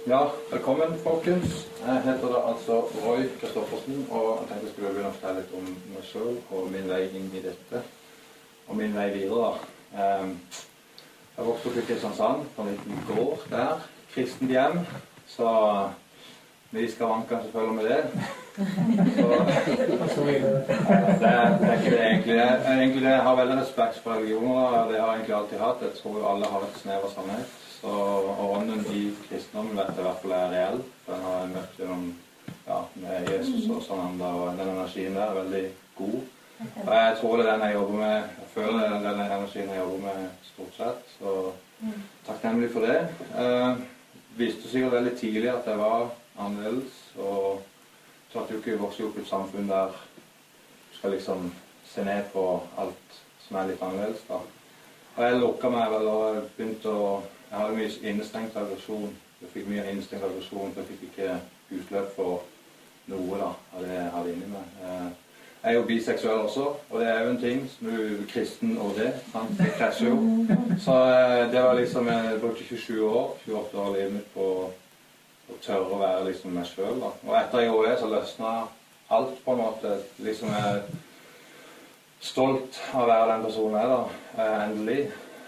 Ja, velkommen folkens. Jeg heter da altså Roy Kristoffersen, og jeg tenkte jeg skulle begynne å fortelle litt om meg selv og min vei inn i dette, og min vei videre. Jeg vokste opp i Kristiansand på en liten gård der, kristent hjem, så vi skavankene selvfølgelig med det. Så, det er ikke det egentlig. Jeg har veldig respekt for religioner, og det har jeg egentlig alltid hatt. Jeg tror alle har et snev av sannhet. Og ånden i kristendommen vet jeg i hvert fall er reell. Den har jeg møtt gjennom med Jesus og sånn, og den energien der er veldig god. Og jeg tror det er den jeg jobber med. Jeg føler det er den energien jeg jobber med stort sett. Så takknemlig for det. Visste sikkert veldig tidlig at jeg var annerledes, og så at du ikke vokser opp i et samfunn der du skal liksom se ned på alt som er litt annerledes da. Og jeg lukket meg vel og begynte å jeg hadde mye innestengt aggresjon. Jeg fikk mye innestengt aggresjon, for jeg fikk ikke utløp for noe da, av det jeg hadde inni meg. Jeg er jo biseksuell også, og det er jo en ting som du er kristen og det, sant? Det krasjer jo. Så det var liksom, jeg brukte 28 år av livet mitt på å tørre å være liksom meg selv da. Og etter jeg gjorde det, så løsnet alt på en måte. Liksom jeg er stolt av å være den personen jeg da, endelig.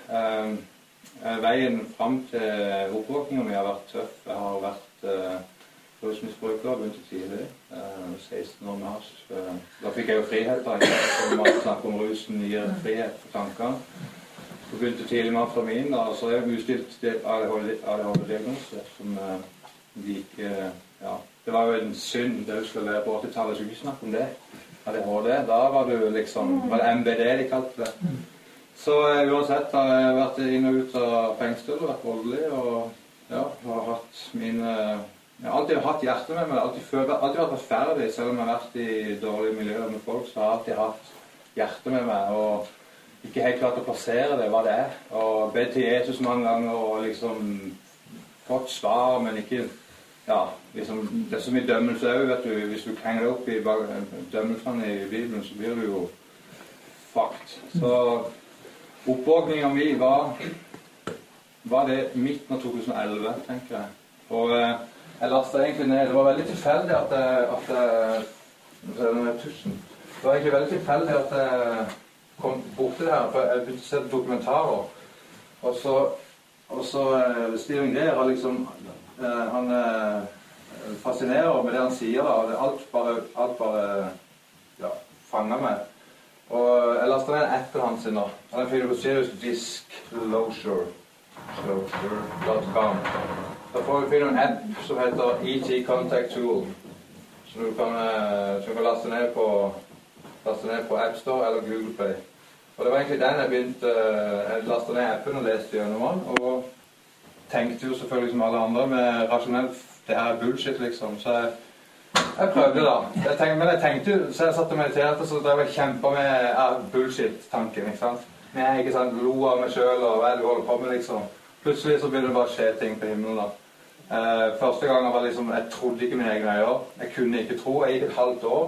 Veien frem til oppvåkningen min har vært tøff. Jeg har vært rusmisbruker, begynte tidlig, 16 år med hasj. Da fikk jeg jo frihet da, så man snakker om rusen gir frihet for tankene. Så begynte tidlig med amfetamin da, og så er jeg utstilt ADHD-diagnose som de ikke, det var jo en synd, det du skulle lære på 80-tallet, skulle ikke snakke om det. ADHD, da var du liksom, var det MBD de kalte det. Så uansett har jeg vært inn og ut av fengsel og vært voldelig, og har hatt mine... Jeg har alltid hatt hjertet med meg, alltid vært rettferdig, selv om jeg har vært i dårlige miljøer med folk, så har jeg alltid hatt hjertet med meg, og ikke helt klart å plassere det, hva det er. Og bedt til Jesus mange ganger, og liksom fått svar, men ikke... liksom, det er så mye dømmelse også, vet du. Hvis du henger opp i dømmelsene i Bibelen, så blir du jo fucked. Så... Oppvåkningen min var det midten av 2011, tenker jeg. Og jeg lastet egentlig ned. Det var veldig tilfeldig at det var egentlig veldig tilfeldig at jeg kom bort til det her, for jeg begynte å se dokumentarer. Og så Steven Greer har liksom, han fascinerer med det han sier da, og alt bare fanger meg. Og jeg lastet ned appen hans nå. Han finner på Serious Disclosure.com. Da får vi finne en app som heter ET Contact Tool, som du kan laste ned på App Store eller Google Play. Og det var egentlig den jeg lastet ned appen og leste gjennom den, og tenkte jo selvfølgelig som alle andre med rasjonelt, det her er bullshit liksom, så jeg prøvde da. Men jeg tenkte jo, så jeg satt og mediterte, så drev jeg kjempet med bullshit-tanken, ikke sant? Men jeg ikke sant, lo av meg selv, og hva er det du holder på med, liksom. Plutselig så begynte det bare å skje ting på himmelen, da. Første gangen var liksom, jeg trodde ikke mine egne øyne. Jeg kunne ikke tro. Jeg gikk et halvt år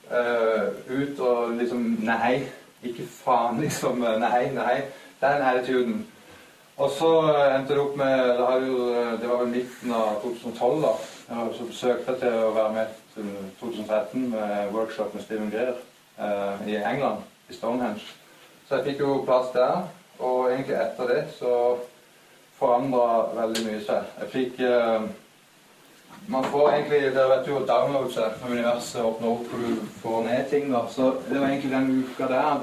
ut og liksom, nei, ikke faen, liksom, nei. Den attituden. Og så endte det opp med, det var vel midten av 2012 da. Så søkte jeg til å være med til 2013 med workshop med Steven Greer i England, i Stonehenge. Så jeg fikk jo plass der, og egentlig etter det så forandret veldig mye seg. Jeg fikk, man får egentlig, dere vet jo downloads når universet åpner opp og du får ned ting da. Så det var egentlig den uka der,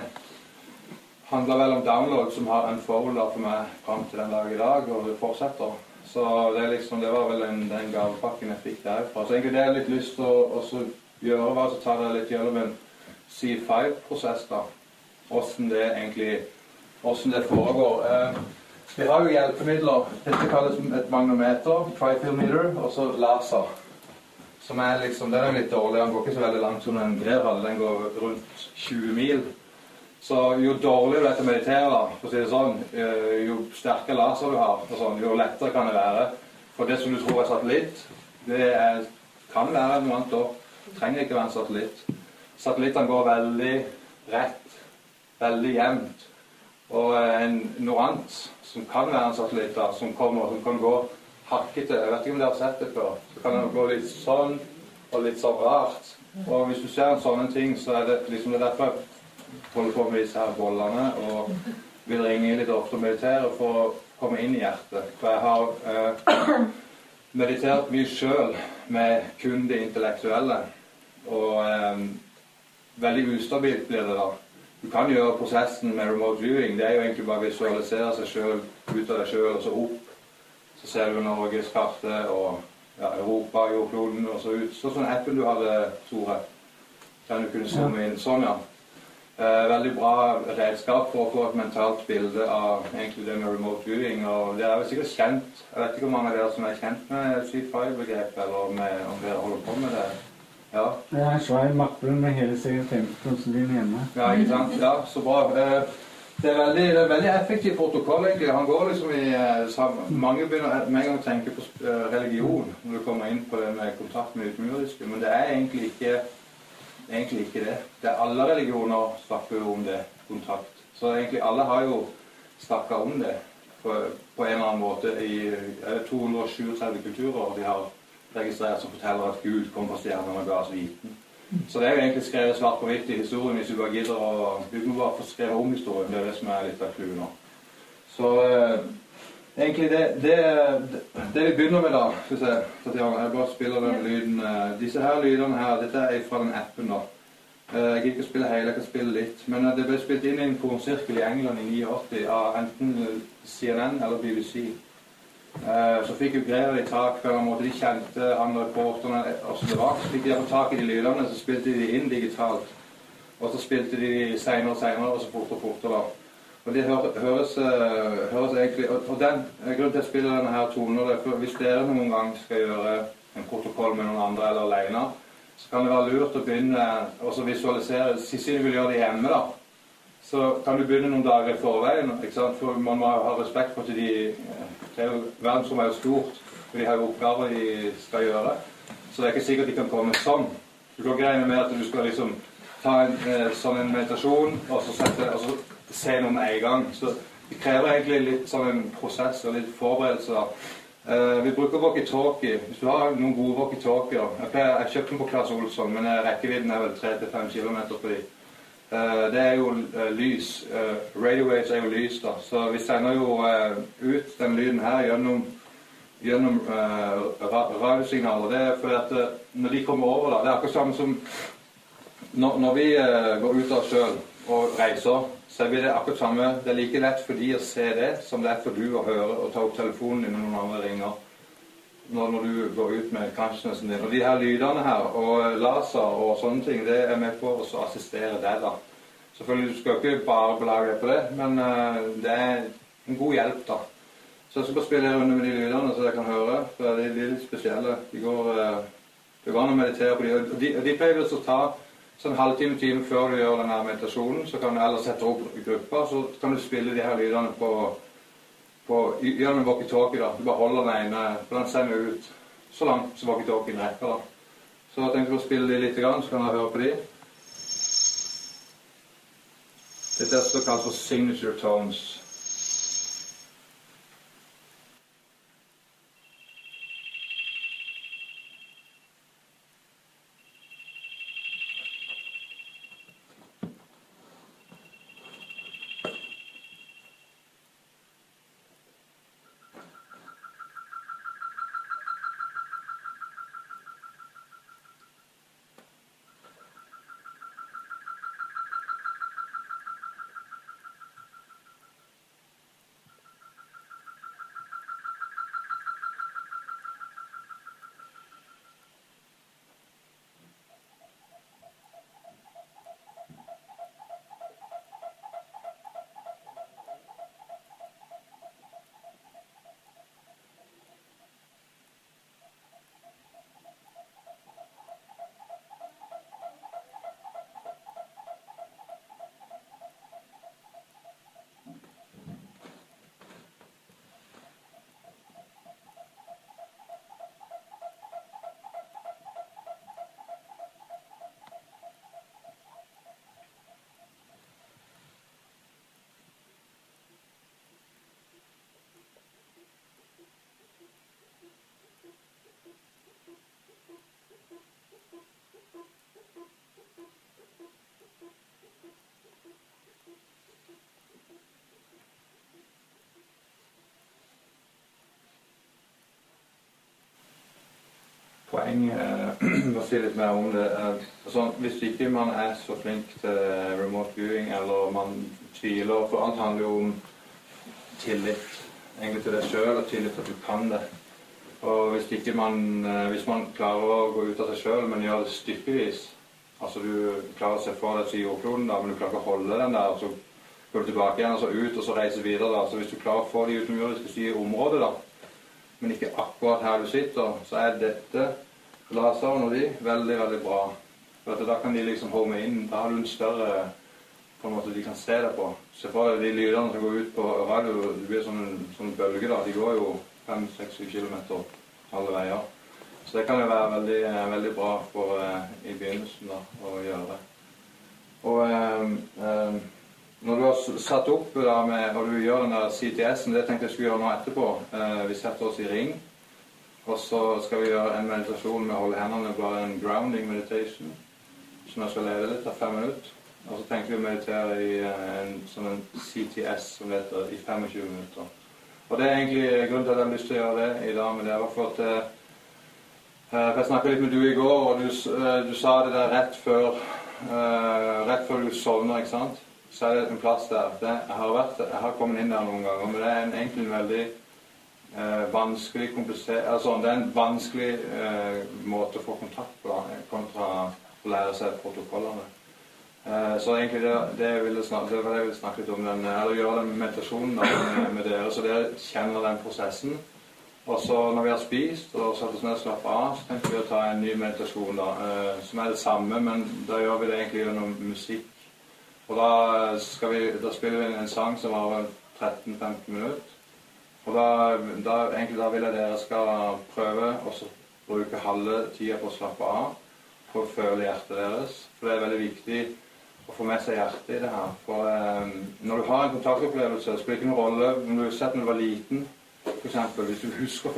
det handler vel om download som har unfoldet for meg frem til den dag i dag, og det fortsetter. Så det, liksom, det var vel den gavepakken jeg fikk derfra. Så egentlig det jeg litt lyst til å gjøre var så tar jeg litt gjennom en C5-prosess da. Hvordan det foregår. Vi har jo hjelpemidler. Dette kalles et magnometer, trifield meter, og så laser. Som er liksom, den er litt dårlig, den går ikke så veldig langt som den Greer hadde. Den går rundt 20 mil. Så jo dårligere du er til å meditere da, for å si det sånn, jo sterkere laser du har, og sånn, jo lettere kan det være. For det som du tror er satellitt, kan være noe annet også. Det trenger ikke være en satellitt. Satellittene går veldig rett, veldig jevnt. Og noe annet som kan være en satellitt da, som kommer, som kan gå hakkete. Jeg vet ikke om dere har sett det før. Så kan det gå litt sånn, og litt sånn rart. Og hvis du ser en sånne ting, så er det liksom det derfor jeg holder på med disse her bollene, og vil ringe litt ofte og meditere for å komme inn i hjertet. For jeg har meditert mye selv med kun det intellektuelle, og veldig ustabilt blir det da. Du kan gjøre prosessen med remote viewing, det er jo egentlig bare å visualisere seg selv, ut av deg selv, og så opp. Så ser du Norges kartet, og ja, Europa, jordkloden, og så ut. Sånn appen du hadde, Tore, kan du kunne zoome inn. Sånn, ja. Veldig bra redskap for å få et mentalt bilde av egentlig det med remote viewing, og det er jo sikkert kjent. Jeg vet ikke hvor mange av dere som er kjent med C5-begrepet, eller om dere holder på med det. Ja. Jeg har en svær mappe med hele CF50-prosedyren hjemme. Ja, ikke sant? Ja, så bra. Det er veldig effektiv protokoll, egentlig. Han går liksom i mange begynner med en gang å tenke på religion når du kommer inn på det med kontakt med utenmuriske, men det er egentlig ikke det. Det er alle religioner snakker jo om det, kontakt. Så egentlig alle har jo snakket om det på en eller annen måte i 237 kulturer de har registrert som forteller at Gud kom på stjernene og ga oss viten. Så det er jo egentlig skrevet svart på hvitt i historien hvis du bare gidder å du må bare få skrevet om historien. Det er det som er litt av clouet nå. Så egentlig det vi begynner med da, jeg bare spiller den lyden. Disse her lydene her, dette er fra den appen da. Jeg gikk ikke spille hele, jeg kan spille litt. Men det ble spilt inn i en kornsirkel i England i 89 av enten CNN eller BBC. Så fikk jo greier i tak på en måte de kjente andre reporterne og så det var. Så fikk de få tak i de lydene, så spilte de inn digitalt. Og så spilte de senere, og så fortere da. Og de høres egentlig, og den grunnen til å spille denne her tonen, det er for hvis dere noen gang skal gjøre en protokoll med noen andre eller alene, så kan det være lurt å begynne å visualisere, siden du vil gjøre det hjemme da. Så kan du begynne noen dager i forveien, ikke sant? For man må ha respekt for at verdensrommet er jo stort, for de har jo oppgaver de skal gjøre. Så det er ikke sikkert de kan komme sånn. Du kan greie med at du skal liksom ta en meditasjon, og så se noe med en gang. Så det krever egentlig litt sånn en prosess og litt forberedelser. Vi bruker walkie-talkie. Hvis du har noen gode walkie-talkier, jeg kjøpte den på Claes Olsson, men rekkevidden er vel 3-5 kilometer på de. Det er jo lys. Radio waves er jo lys da. Så vi sender jo ut den lyden her gjennom radiosignaler. Det er fordi at når de kommer over da, det er akkurat samme som når vi går ut av oss selv og reiser, så er det akkurat samme. Det er like lett for de å se det som det er for du å høre og ta opp telefonen din når noen andre ringer. Når du går ut med consciousnessen din. Og de her lydene her, og laser og sånne ting, det er med på å assistere deg da. Selvfølgelig, du skal ikke bare belage deg på det, men det er en god hjelp da. Så jeg skal bare spille her under med de lydene, så jeg kan høre, for de er litt spesielle. Det går an å meditere på de. De pleier å ta sånn halvtime før du gjør denne meditasjonen, så kan du ellers sette opp i gruppa, så kan du spille de her lydene gjør en walkie-talkie da, du bare holder den ene, for den sender ut så langt som walkie-talkien rekker da. Så jeg tenkte å spille de litt grann, så kan jeg høre på de. Dette er så kalt for signature tones. poeng å si litt mer om det. Sånn, hvis ikke man så flink til remote viewing, eller man tviler, for alt handler jo om tillit, egentlig til deg selv, og tillit til at du kan det. Og hvis man klarer å gå ut av seg selv, men gjør det stykkevis, altså du klarer å se for deg til jordkloden da, men du klarer ikke å holde den der, og så går du tilbake igjen, og så ut, og så reiser videre da. Så hvis du klarer å få de utomjordiske området da, men ikke akkurat her du sitter, så dette laseren og de veldig, veldig bra. For da kan de liksom home inn, da har du en større, på en måte de kan se deg på. Se for deg de lydene som går ut på radio, det blir sånn bølge da, de går jo 5-6-7 kilometer alle veier. Så det kan jo være veldig, veldig bra for i begynnelsen da, å gjøre det. Og når du har satt opp da og du gjør den der CTS-en, det tenkte jeg skulle gjøre nå etterpå. Vi setter oss i ring, og så skal vi gjøre en meditasjon med å holde hendene, bare en grounding meditation, som jeg skal lede litt av 5 minutter. Og så tenkte vi å meditere i en CTS, som det heter, i 25 minutter. Og det egentlig grunnen til at jeg har lyst til å gjøre det i dag, men det var for at jeg snakket litt med du i går, og du sa det der rett før du sovner, ikke sant? Så det en plass der. Jeg har kommet inn der noen ganger, men det egentlig en veldig vanskelig, komplisert, det en vanskelig måte å få kontakt på da, kontra å lære seg protokollene. Så egentlig det var det jeg ville snakke litt om, eller gjøre den meditasjonen da, med dere, så dere kjenner den prosessen. Og så når vi har spist og satt oss ned og slappet av, så tenkte vi å ta en ny meditasjon da, som det samme, men da gjør vi det egentlig gjennom musikk. Og da spiller vi en sang som var 13-15 minutter. Og da vil jeg dere skal prøve å bruke halve tida på å slappe av, på å føle hjertet deres. For det er veldig viktig å få med seg hjertet i det her. For når du har en kontaktopplevelse, det spiller ikke noen rolle om du har sett når du var liten. For eksempel, hvis du husker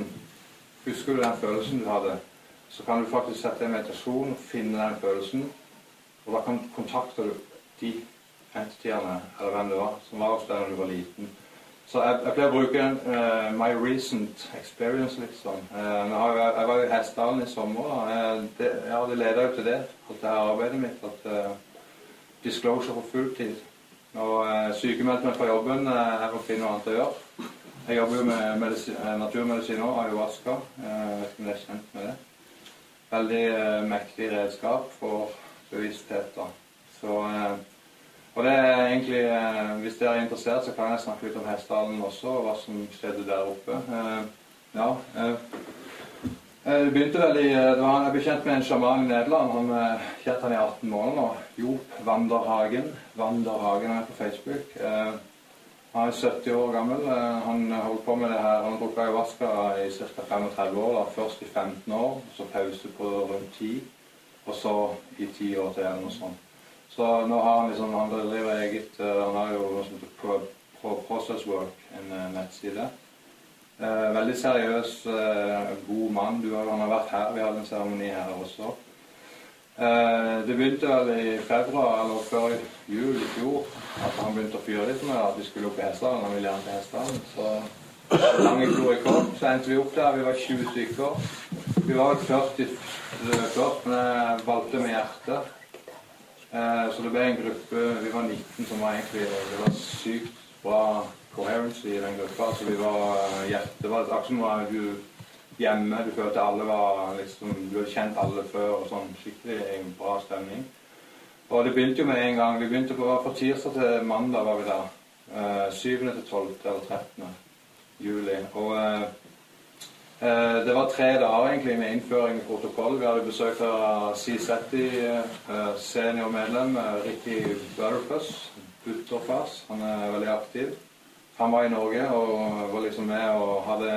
du den følelsen du hadde, så kan du faktisk sette en meditasjon og finne den følelsen. Og da kan kontakte du de entitiene, eller hvem det var, som var hos deg når du var liten. Så jeg pleier å bruke my recent experience liksom. Jeg var i Hessdalen i sommer, jeg hadde ledet ut til det, at det er arbeidet mitt, at disclosure for fulltid. Og sykemeldte meg fra jobben, jeg får finne noe annet å gjøre. Jeg jobber jo med naturmedisin og ayahuasca, jeg vet ikke om dere er kjent med det. Veldig mektig redskap for bevissthet da. Og det er egentlig, hvis dere er interessert, så kan jeg snakke litt om Hessdalen også, og hva som skjedde der oppe. Det begynte vel jeg ble kjent med en sjaman i Nederland, han kjent han i 18 måneder nå, Joop Vanderhagen er på Facebook. Han er 70 år gammel, han holdt på med det her, han brukte ayahuasca i ca. 35 år, da. Først i 15 år, så pause på rundt 10, og så i 10 år til eller noe sånt. Så nå har han liksom, han driver eget, han har jo noe som heter Process Work, en nettside. Veldig seriøs, god mann, han har vært her, vi hadde en seremoni her også. Det begynte vel i februar, eller før jul i fjor, at han begynte å fyre litt med at vi skulle opp i Hessdalen, han ville gjerne til Hessdalen. Så lange klor i kort, så endte vi opp der, vi var 20 stykker. Vi var 40 først, men jeg valgte med hjertet. Så det ble en gruppe, vi var 19 som var egentlig, det var sykt bra coherency i den gruppa, så vi var det var akkurat som var du hjemme, du følte alle var liksom, du hadde kjent alle før og sånn, skikkelig bra stemning. Og det begynte jo med en gang, vi begynte på fra tirsdag til mandag var vi der, 7. til 12. eller 13. juli, og det var 3 dager egentlig med innføring i protokoll. Vi hadde besøkt av CSETI, seniormedlem, Ricky Butterfuss, han er veldig aktiv. Han var i Norge og var liksom med og hadde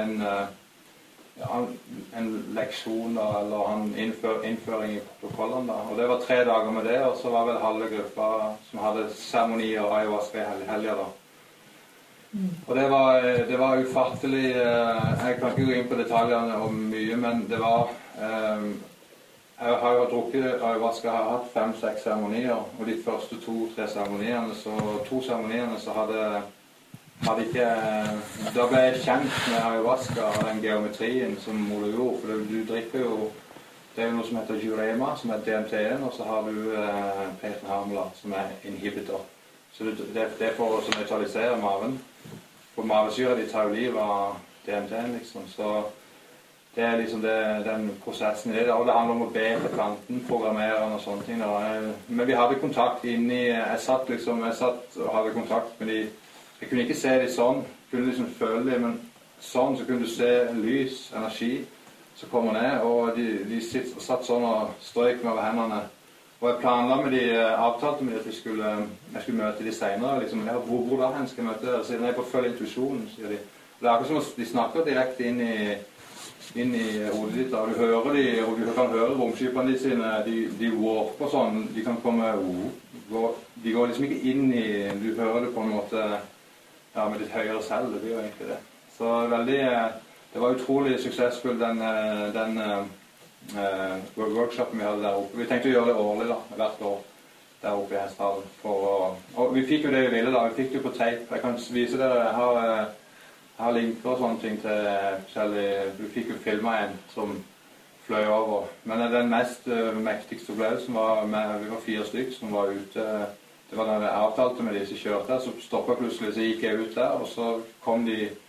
en leksjon da, eller han innføring i protokollene da. Og det var 3 dager med det, og så var vel halve gruppa som hadde seremoni og ayahuasca i helgen da. Og det var ufattelig, jeg kan ikke gå inn på detaljene om mye, men det var, jeg har jo drukket ayahuasca, jeg har hatt 5-6 seremonier, og de første 2-3 seremoniene, så 2 seremoniene så hadde hadde ikke, da ble jeg kjent med ayahuasca og den geometrien som Ole gjorde, for du drikker jo, det er jo noe som heter jurema, som er DMT-en, og så har du Peter som er inhibitor. Så det er for å nøytralisere maven. For mavesyre de tar jo liv av DMT-en, liksom. Så det er liksom den prosessen i det. Og det handler om å be til planten, programmere og sånne ting. Men vi hadde kontakt inni, jeg satt og hadde kontakt med de. Jeg kunne ikke se de sånn, kunne liksom føle de, men sånn så kunne du se lys, energi som kommer ned, og de satt sånn og strøk meg over hendene. Og jeg planla med de, avtalte med de at jeg skulle møte de senere, liksom, hvor da hen skal jeg møte dere? Så jeg på å følge intuisjonen, sier de. Og det er akkurat som at de snakker direkte inn i hodet ditt, og du hører de, og du kan høre romskipene de sine, de warper sånn, de kan komme, de går liksom ikke inn i, du hører det på en måte, ja, med ditt høyere selv, det blir jo egentlig det. Så det var utrolig suksessfull den workshopen vi hadde der oppe. Vi tenkte å gjøre det årlig da, hvert år der oppe i Hesthallen. Og vi fikk jo det vi ville da, vi fikk det jo på tape. Jeg kan vise dere, jeg har linker og sånne ting til forskjellige, vi fikk jo filmet en som fløy over. Men den mest mektigste opplevelsen var vi var 4 stykker som var ute. Det var da jeg avtalte med de som kjørte, så stoppet plutselig, så gikk jeg ut der, og så kom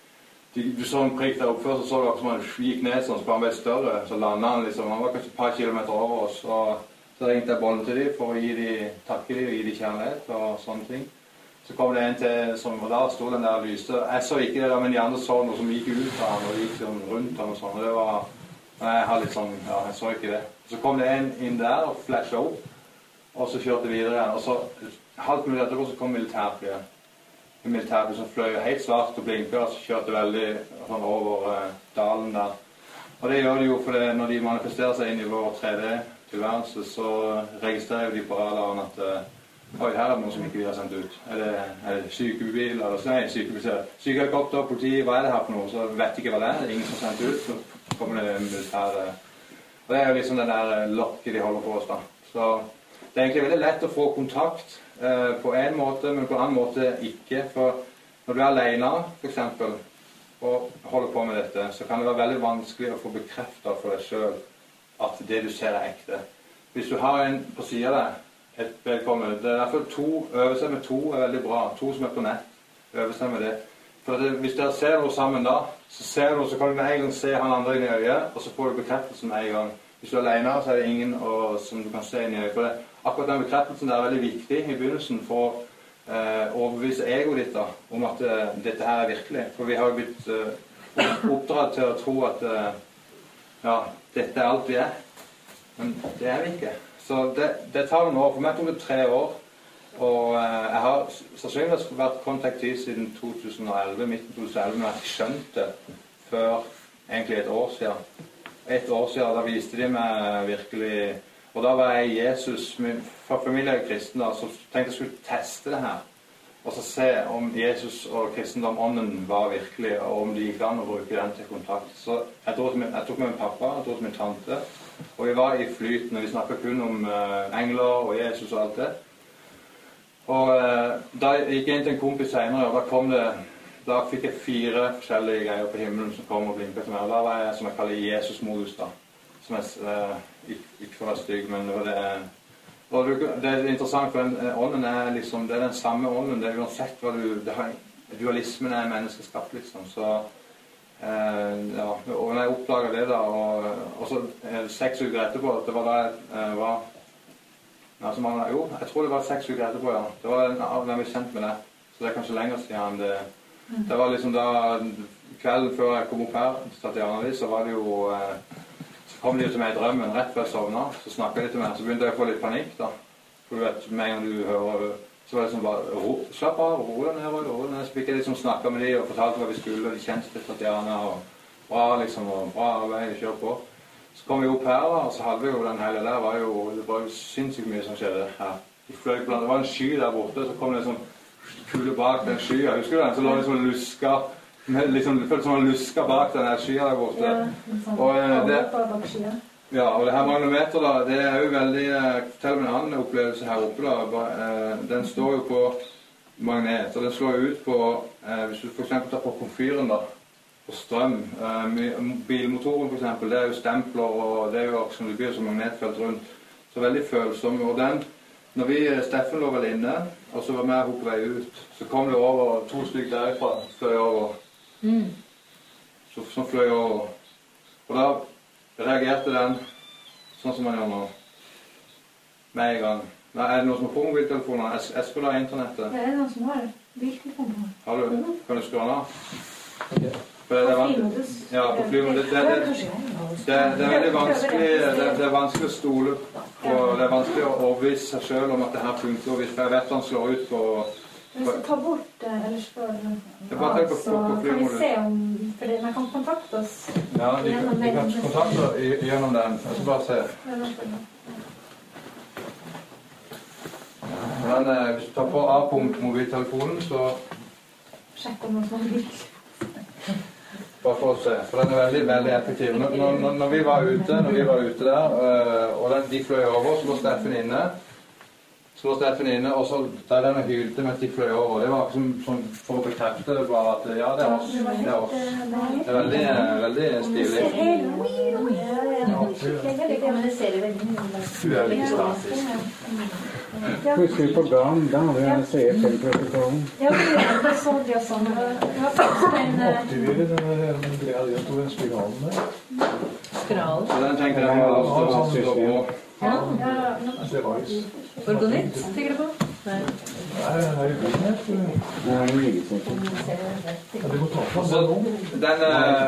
du så en prikk der oppe før, så det akkurat som han gikk ned sånn, så bare han ble større, så landet han liksom, han var kanskje et par kilometer over oss, og så ringte jeg bollen til de for å takke de og gi de kjærlighet og sånne ting. Så kom det en til, som da stod den der og lyste. Jeg så ikke det da, men de andre så noe som gikk ut av han, og gikk sånn rundt han og sånn, og det var, jeg har litt sånn, ja, jeg så ikke det. Så kom det en inn der og flashet opp, og så kjørte videre igjen, og så halvt minutt etterpå så kom militærflyet. Militærflyet som fløy helt svart og blinket, og så kjørte veldig sånn over dalen der. Og det gjør de jo, for når de manifesterer seg inn i vår 3D-tilværelse, så registrerer de på radaren at oi, her er det noe som ikke vi har sendt ut. Er det sykebil, eller nei, sykehelikopter, politi, hva er det her for noe? Så vet de ikke hva det er ingen som har sendt ut, så kommer det militære. Og det er jo liksom den der lokket de holder på oss da. Så det er egentlig veldig lett å få kontakt på en måte, men på en annen måte ikke. For når du er alene, for eksempel, og holder på med dette, så kan det være veldig vanskelig å få bekreftet for deg selv at det du ser er ekte. Hvis du har en på siden av deg, et velkommen, det er derfor øve seg med 2 er veldig bra. 2 som er på nett, øve seg med det. For hvis dere ser noe sammen da, så kan du med en gang se han andre inn i øyet, og så får du bekreftelsen med en gang. Hvis du er alene, så er det ingen som du kan se inn i øyet. For akkurat den bekreftelsen der er veldig viktig i begynnelsen for å overbevise egoet ditt da, om at dette her er virkelig. For vi har jo blitt oppdratt til å tro at ja, dette er alt vi er. Men det er vi ikke. Så det tar noen år. For meg tok det 3 år. Og jeg har sannsynligvis vært kontaktiv siden 2011, midten 2011, men jeg har ikke skjønt det før egentlig et år siden. Et år siden, da viste de meg virkelig, og da var jeg Jesus, for familie er kristen da, så tenkte jeg skulle teste det her, og så se om Jesus og kristendom, ånden var virkelig, og om det gikk an å bruke den til kontakt. Så jeg tok med min pappa, jeg tok med min tante, og vi var i flyten, og vi snakket kun om engler og Jesus og alt det. Og da gikk jeg inn til en kompis senere, og da fikk jeg 4 forskjellige greier på himmelen som kom og blinket til meg. Og da var jeg, som jeg kaller Jesus-modus da. Som ikke for å være stygg, men det var og det er interessant, for ånden er liksom, det er den samme ånden, det er uansett hva dualismen er menneskeskapt liksom, så ja, og når jeg oppdaget det da, og så 6 uker etterpå, det var da jeg var, altså jeg tror det var 6 uker etterpå, ja, det var hvem jeg kjent med det, så det er kanskje lenger siden det var liksom da, kvelden før jeg kom opp her, Tatiana, så var det jo, så kom de til meg i drømmen, rett før jeg sovnet, så snakket de til meg, så begynte jeg å få litt panikk da, for du vet, med en gang du hører, så var det liksom bare, slapp av, ro deg ned, så fikk jeg liksom snakket med de og fortalte hva vi skulle, og de kjente til Tatiana, og bra liksom, og bra arbeid, kjør på. Så kom vi opp her da, og så hadde vi jo den hele der, det var jo sinnssykt mye som skjedde her. De fløy blant, det var en sky der borte, så kom det liksom kule bak den skya, husker du den? Så lå det liksom luska, liksom, det føltes som en luska bak den her skya der borte. Ja, og det her manometer da, det er jo veldig, fortell meg en annen opplevelse her oppe da, den står jo på magnet, og den slår ut på, hvis du for eksempel tar på komfyren da, på strøm, bilmotoren for eksempel, det er jo stempler, og det er jo som det blir som magnetfelt rundt, så veldig følsom, og den, når Steffen lå vel inne, og så var med hun på vei ut, så kom det over 2 stykker derifra, fløy over, som fløy over, og da reagerte den, sånn som man gjør nå, med en gang. Nei, er det noen som har på mobiltelefoner? Espen har internettet. Det er noen som har mobiltelefoner. Har du? Kan du skru den av? Okay. På flymodus? Ja, på flymodus. Det er veldig vanskelig, det er vanskelig å stole på, det er vanskelig å overbevise seg selv om at det her funker, hvis jeg vet han slår ut på... Hvis du tar bort ellers for så kan vi se om, for man kan kontakte oss. Ja, de kan kontakte gjennom den, jeg skal bare se. Men hvis du tar på A-punkt mobiltelefonen, så... Sjekk om noen vil. Bare for å se, for den er veldig, veldig effektiv. Når vi var ute der, og de fløy over, så lå Steffen inne. Og så der den hylte mens de fløy over. Det var som for å bekrefte det bare at ja, det er oss. Det er veldig stilig. Det er litt statisk. Husker på dagen, da hadde jeg CF-protokollen. Ja, det så de og sånn. Jeg har faktisk aktiverer den greia de tog en spiralen der. Spiralen? Så den tenkte jeg var stå på. Ja, Organitt, tenker du på? Nei. Nei, det er jo Organitt. Det er jo ligesendt. Ja, det går ta på den nå. Den,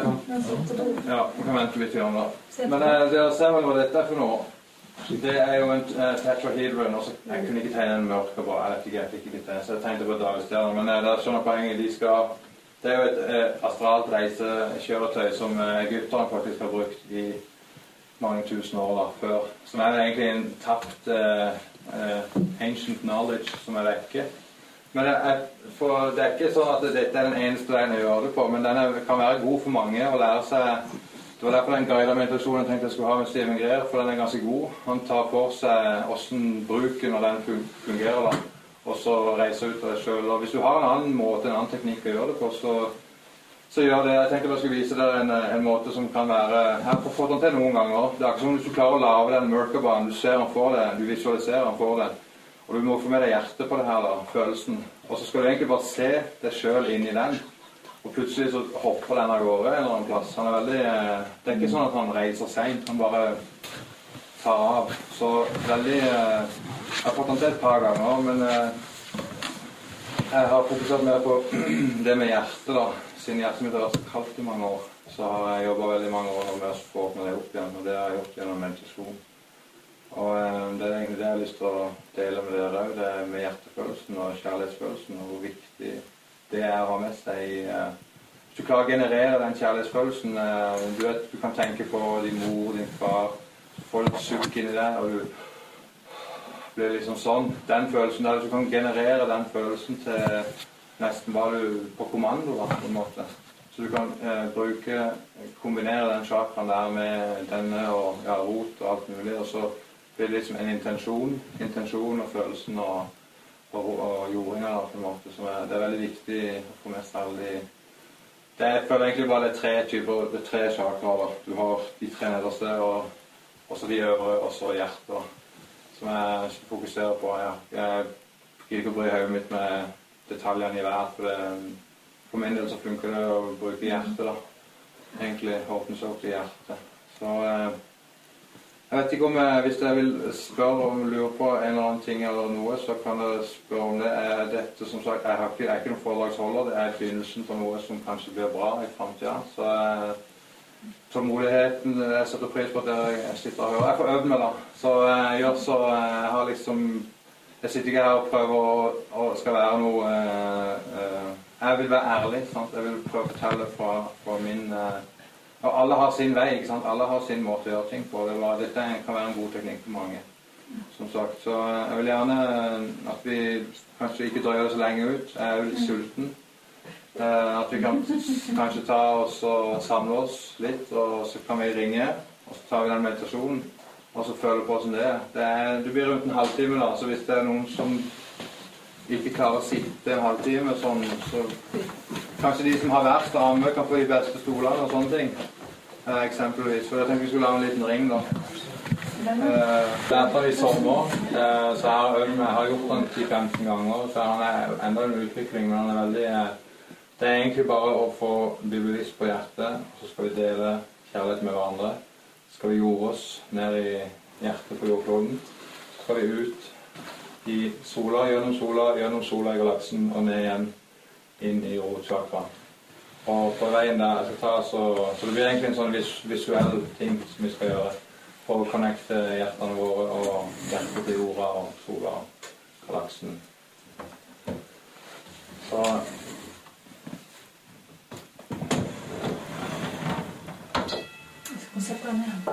ja, vi kan vente litt igjen da. Men dere ser vel hva dette er for noe. Det er jo en tetrahedron, og jeg kunne ikke tegne en mørk og bra, jeg fikk ikke tegne, så jeg tegnte på dagsstjerner, men det er sånne poenger, det er jo et astralt reisekjøretøy som egypterne faktisk har brukt i mange tusen år da, før, som er egentlig en tapt ancient knowledge som er vekke. Men det er ikke sånn at dette er den eneste veien å gjøre det på, men den kan være god for mange å lære seg. Det var derfor den guidet meditasjonen jeg tenkte jeg skulle ha med Steven Greer, for den er ganske god. Han tar for seg hvordan bruken av den fungerer da, og så reiser ut av det selv. Og hvis du har en annen måte, en annen teknikk å gjøre det på, så gjør det. Jeg tenkte jeg skulle vise deg en måte som kan være, jeg har fått den til noen ganger. Det er ikke som hvis du klarer å lave den mørkebanen, du ser den for deg, du visualiserer den for deg. Og du må få med deg hjertet på det her da, følelsen. Og så skal du egentlig bare se deg selv inn i den. Og plutselig så hopper den av gårde en eller annen plass. Han er veldig... Det er ikke sånn at han reiser sent, han bare tar av. Så veldig... Jeg har fått han til et par ganger, men jeg har fokusert mer på det med hjertet da. Siden hjertet mitt har vært så kaldt i mange år, så har jeg jobbet veldig mange år med å få åpne det opp igjen, og det har jeg gjort gjennom meditasjon. Og det er egentlig det jeg har lyst til å dele med dere også, det med hjertefølelsen og kjærlighetsfølelsen, og hvor viktig det er å ha med seg hvis du klarer å generere den kjærlighetsfølelsen, du kan tenke på din mor, din far, så får du et sukk inn i det, og du blir liksom sånn. Den følelsen der, du kan generere den følelsen til nesten bare på kommando da, på en måte. Så du kan kombinere den chakraen der med denne og rot og alt mulig, og så blir det liksom en intensjon og følelsen og jordinger på en måte, som det er veldig viktig å få med seg alle jeg føler egentlig bare det er 3 chakraer. Du har de 3 nederste, og så de øvre, og så hjertet, som jeg fokuserer på. Jeg gidder ikke å bry hodet mitt med detaljene i hver, for min del så funker det å bruke hjertet da. Egentlig åpne seg opp i hjertet. Så jeg vet ikke om hvis dere vil spørre om lurer på en eller annen ting eller noe, så kan dere spørre om det. Dette som sagt, jeg er ikke noen foredragsholder, det er begynnelsen på noe som kanskje blir bra i fremtiden. Så tålmodigheten, jeg setter pris på at dere sitter og hører. Jeg får øvd meg da, så jeg gjør så, jeg har liksom, jeg sitter ikke her og prøver å skal være noe, jeg vil være ærlig, sant? Jeg vil prøve å fortelle fra min... Og alle har sin vei, ikke sant? Alle har sin måte å gjøre ting på. Dette kan være en god teknikk for mange, som sagt. Så jeg vil gjerne at vi kanskje ikke drøyer det så lenge ut. Jeg er jo litt sulten. At vi kan kanskje ta oss og samle oss litt, og så kan vi ringe, og så tar vi den meditasjonen, og så føler på som det er. Det blir rundt en halvtime da, så hvis det er noen som ikke klarer å sitte en halvtime, sånn, så kanskje de som har verst arme kan få de beste stolene og sånne ting. Eksempelvis, for jeg tenkte vi skulle lage en liten ring da. Derfor i sommer, så jeg har gjort den 10-15 ganger, så han er enda en utvikling, men han er veldig, det er egentlig bare å få bli bevisst på hjertet, så skal vi dele kjærlighet med hverandre, så skal vi jorde oss ned i hjertet på jordkloden, så skal vi ut i sola, gjennom sola i galaksen, og ned igjen inn i rotchakra. Og på veien der, så det blir egentlig en sånn visuell ting som vi skal gjøre, for å connecte hjertene våre og hjertet til jorda og sola og galaksen. Så jeg skal se på den her.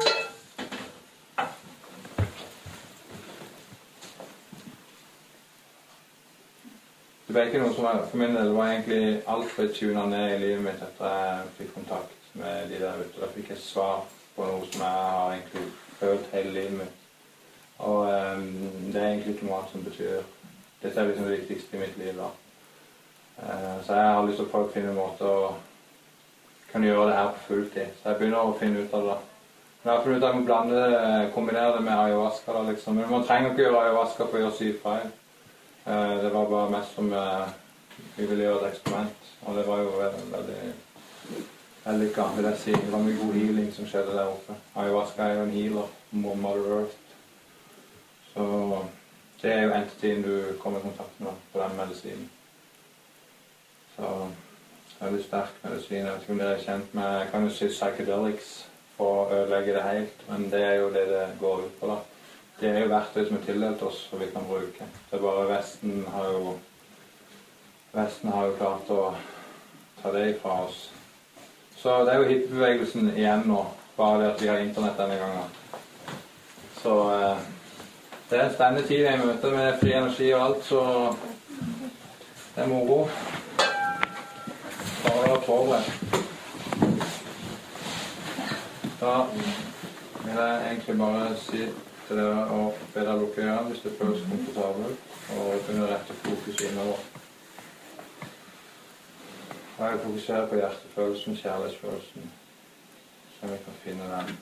det ble ikke noe som for min del var egentlig alt for tunet ned i livet mitt etter jeg fikk kontakt med de der ute. Da fikk jeg svar på noe som jeg har egentlig følt hele livet mitt. Og det er egentlig ikke noe som betyr. Dette er liksom det viktigste i mitt liv da. Så jeg har lyst til at folk finner en måte å kunne gjøre det her på fulltid. Så jeg begynner å finne ut av det. Men jeg har funnet ut at jeg må kombinere det med ayahuasca da liksom. Men man trenger ikke gjøre ayahuasca for å gjøre sykt feil. Det var bare mest som vi ville gjøre et eksperiment. Og det var jo veldig gammel, vil jeg si. Det var mye god healing som skjedde der oppe. Ayahuasca er jo en healer, Mother Earth. Så det er jo entityen du kommer i kontakt med på den medisinen. Så veldig sterk medisin. Jeg vet ikke om dere er kjent med, jeg kan jo si psychedelics for å ødelegge det helt, men det er jo det det går ut på da. Det er jo verktøy som er tildelt oss, og vi kan bruke. Det er bare Vesten har jo klart å ta det ifra oss. Så det er jo hippiebevegelsen igjen nå, bare det at vi har internett denne gangen. Så det er en spennende tid i møte med fri energi og alt, så det er moro. Bare å forberede. Da vil jeg egentlig bare si til dere å be dere lukke øynene hvis det føles komfortabelt, og kunne rette fokus innover. Og jeg fokuserer på hjertefølelsen, kjærlighetsfølelsen, så vi kan finne den.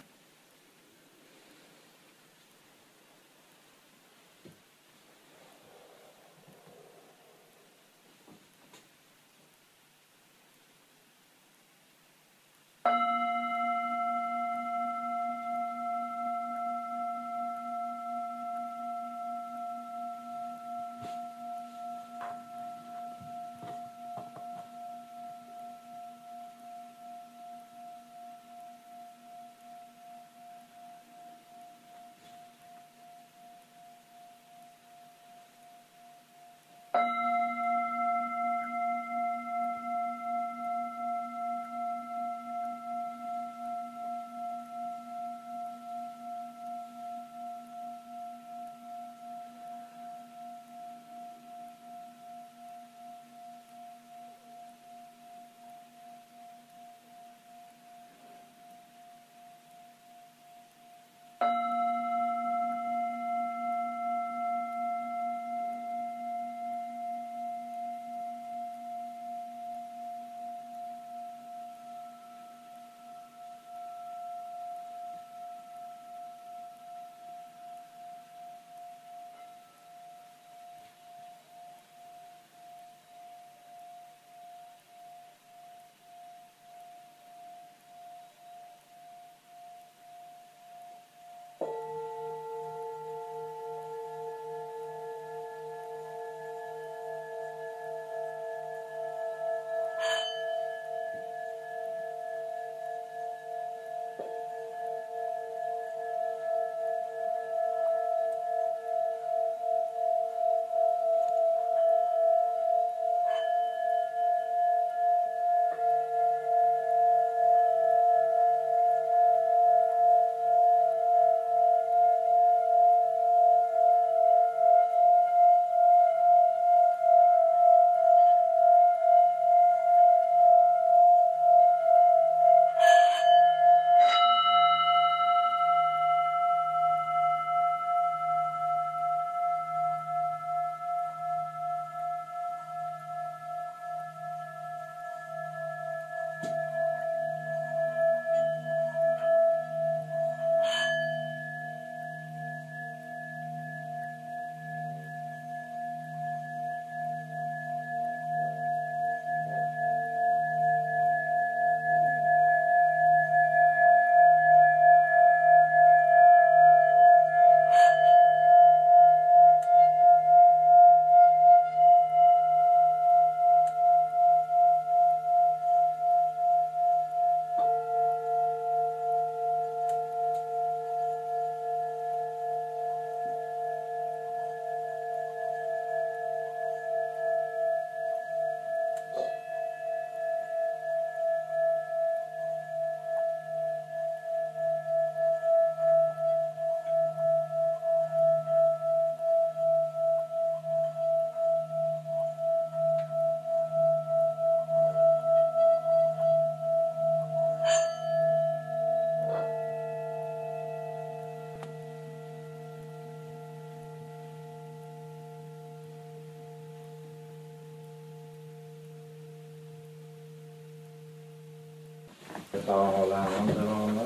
Jeg tar og holder hendene til hverandre.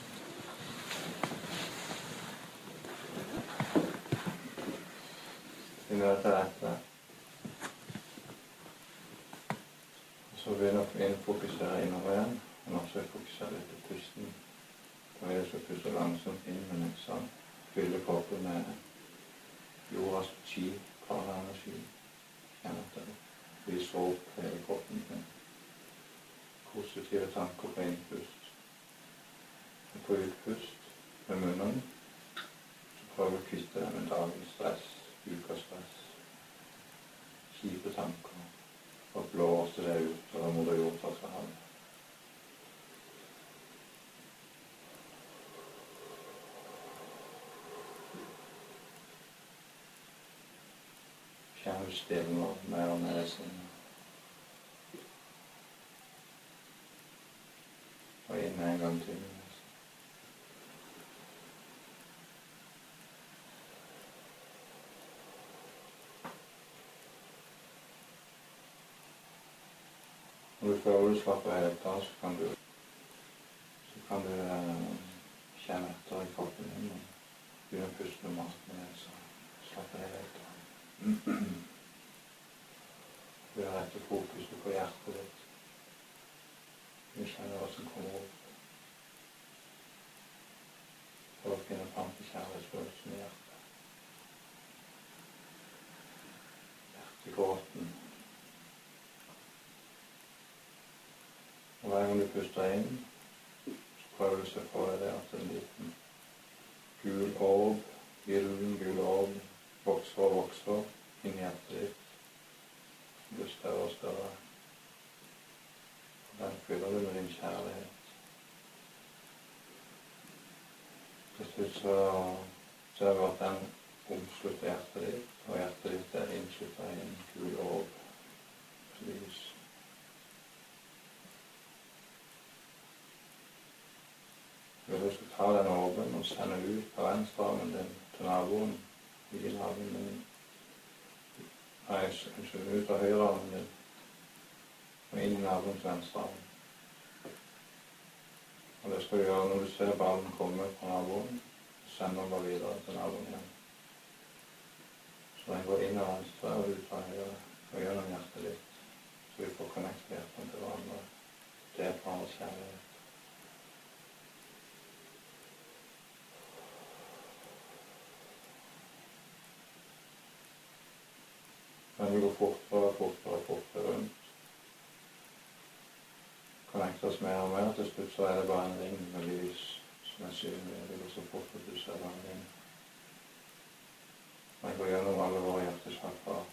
Vi møter dette. Så begynner vi å fokusere innover igjen. Men også fokusere litt på pusten. Da vil jeg så puste langsomt inn med nesa. Fylle kroppen med jordas chi, prana-energi. Kjenn at det blir så opp hele kroppen din. Positive tanker på innpust. Og på utpust med munnen. Så prøv å kvitte deg med dagens stress, ukas-stress, kjipe tanker. Og blåse det ut, og da må du gjøre det for ham. Kjenn du stilner mer og mer i sinnet. Og inn en gang til. Når du føler du slapper helt av, så kan du kjenne etter i kroppen din og begynne å puste normalt med det, så slapper helt av. Du har rett og fokuset på hjertet ditt. Du kjenner hva som kommer opp. For å finne fram til kjærlighetsfølelsen i hjertet. Hjertegråten. Og hver gang du puster inn, så prøver du å se for deg at en liten gul orb, gyllen gul orb, vokser og vokser inn i hjertet ditt. Det blir større og større. Og den fyller du med din kjærlighet. Til slutt så ser du at den omslutter hjertet ditt, og hjertet ditt er innsluttet i en gul orb, lys. Du skal ta den orben og sende ut på venstrearmen din til naboen i hagen din. Nei, ut av høyrearmen din og inn i naboens venstrearm. Og det skal du gjøre når du ser ballen komme fra naboen, og sender den bare videre til naboen igjen. Så den går inn av venstre og ut av høyre og gjennom hjertet ditt, så vi får connecte hjertene til hverandre. Det er hverandres kjærlighet. Men vi går fortere rundt. Connecter oss mer og mer. Til slutt så er det bare en ring med lys som er synlig. Det går så fort at du ser bare en ring. Man går gjennom alle våre hjertesakrer.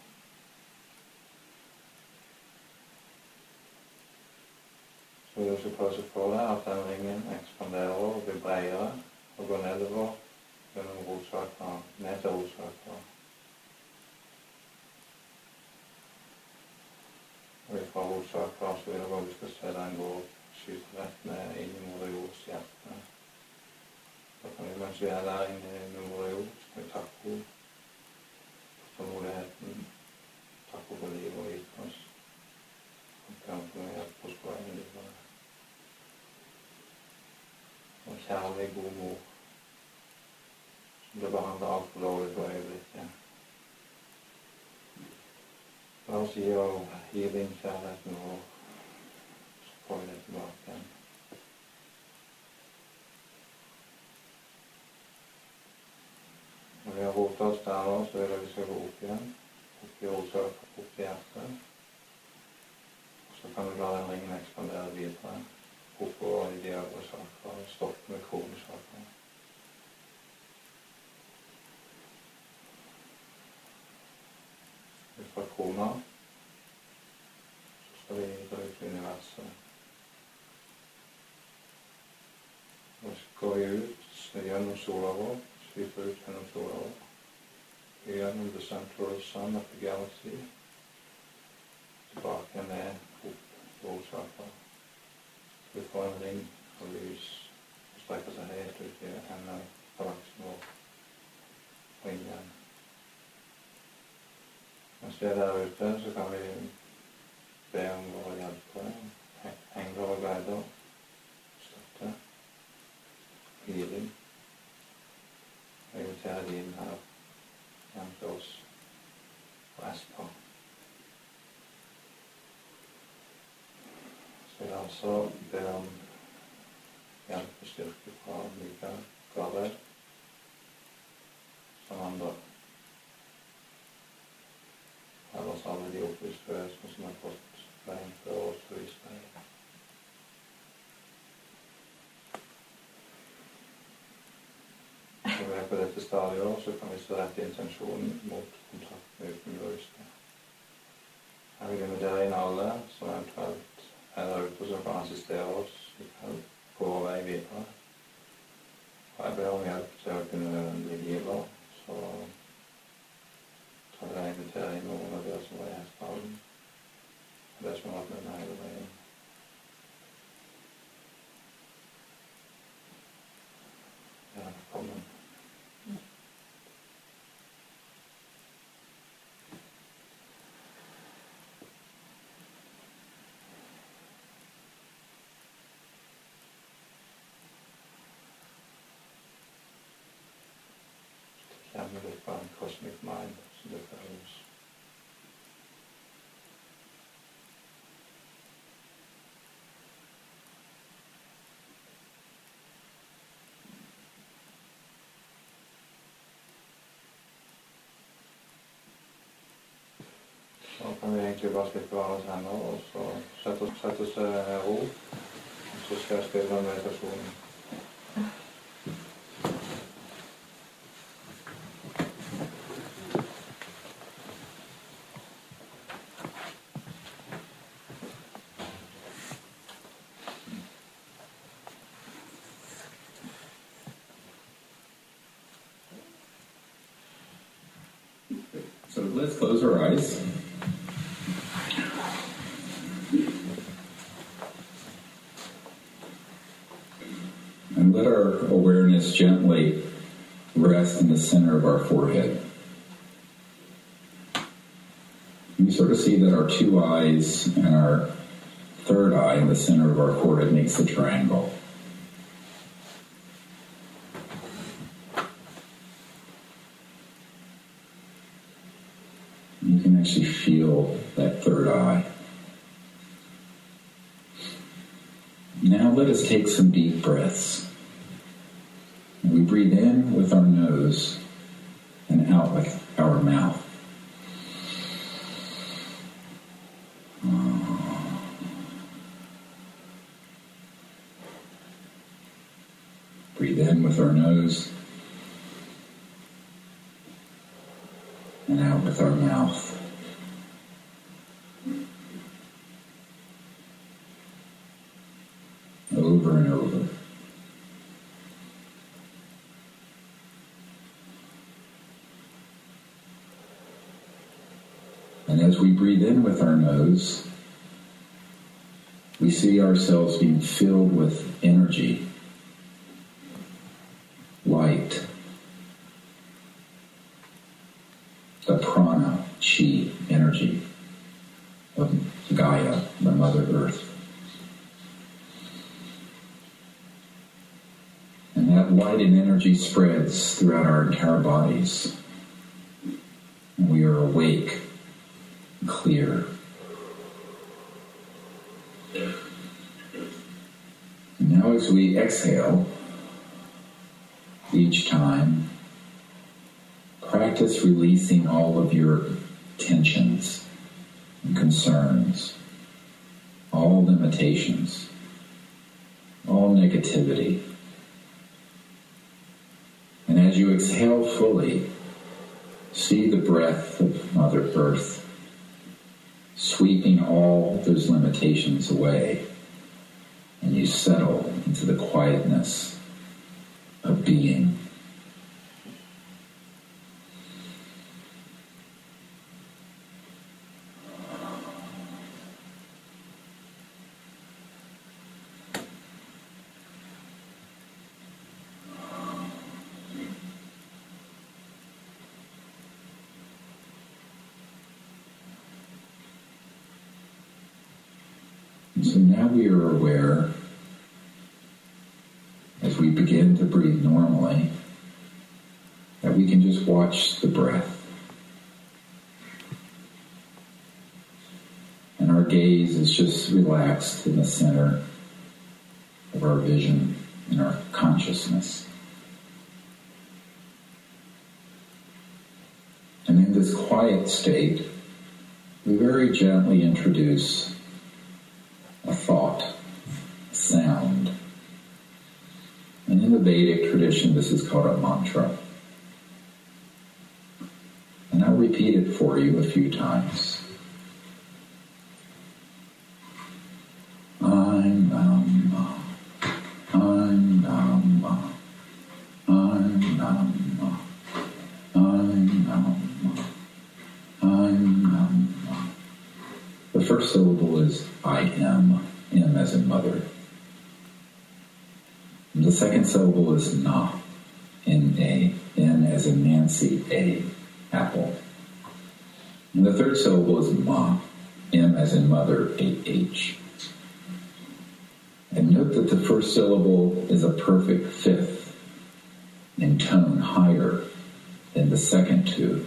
Så vil du også prøve å få deg at den ringen ekspanderer og blir bredere og går nedover gjennom rotsakra, ned til rotsakra. Og fra rotsakra så vil jeg bare skal se den gå skyte rett ned inn i moder jords hjerte. Da kan vi, mens vi er der inne i moder jord, så kan vi takke henne for tålmodigheten, takke henne for livet og gitt oss. Og kan få hjelpe oss på veien i livet. Og kjærlig, god mor, som ble behandlet alt for dårlig på øyeblikket. La oss gi og hive inn kjærligheten vår, så får vi det tilbake igjen. Når vi har rotet oss der nå, så vil vi skal gå opp igjen, opp i rotet, opp i hjertet. Og så kan vi la den ringen ekspandere videre, oppover i de øvre sakra, og stoppe med kronesakra. Fra krona så skal vi dra ut i universet. Og så går vi ut gjennom sola vår, skyter ut gjennom sola vår, gjennom the central sun of the galaxy, tilbake ned, opp rotsakra. Vi får en ring og lys og strekker seg helt ut i enden av galaksen vår og inn igjen. Mens vi er der ute, så kan vi be om våre hjelpere, engler og guider, healing. Jeg inviterer de inn her hjem til oss på Espa. Så jeg altså ber om hjelp og styrke fra Mikael Gabriel som andre. Ellers alle de opplysningsene som har fått veien før oss og vist meg. Når vi er på dette stadiet, så kan vi så rette intensjonen mot kontakten uten løsning. Jeg vil invitere inn alle som eventuelt er der ute som kan assistere oss på vår vei videre. Og jeg ber om hjelp til å kunne bli giver, så kan jeg invitere inn noen av dere som var i Hestdalen, og dere som har vært med meg hele veien. Ja, velkommen. Kjenner litt på en cosmic mind som det føles. Så kan vi egentlig bare slippe hverandres hender og så sette oss ro. Og så skal jeg spille den meditasjonen. So let's close our eyes. And let our awareness gently rest in the center of our forehead. You sort of see that our two eyes and our third eye in the center of our forehead makes a triangle. You can actually feel that third eye. Now let us take some deep breaths. We breathe in with our nose and out with our mouth. Breathe in with our nose and out with our mouth. Over and over. And as we breathe in with our nose, we see ourselves being filled with energy, light, the prana, chi, energy of Gaia, the Mother Earth. And that light and energy spreads throughout our entire bodies. And we are awake, clear. And now as we exhale, each time, practice releasing all of your tensions and concerns, all limitations, all negativity. And as you exhale fully, see the breath of Mother Earth sweeping all those limitations away, and you settle into the quietness of being. So now we are aware, as we begin to breathe normally, that we can just watch the breath. And our gaze is just relaxed in the center of our vision and our consciousness. And in this quiet state, we very gently introduce a thought, a sound. And in the Vedic tradition, this is called a mantra. And I'll repeat it for you a few times. I'm Nama. I'm Nama. I'm Nama. I'm Nama. I'm Nama. The first syllable is I am, M as in mother. And the second syllable is Na, N-A, N as in Nancy, A, apple. And the third syllable is Ma, M as in mother, A-H. And note that the first syllable is a perfect fifth in tone, higher than the second two.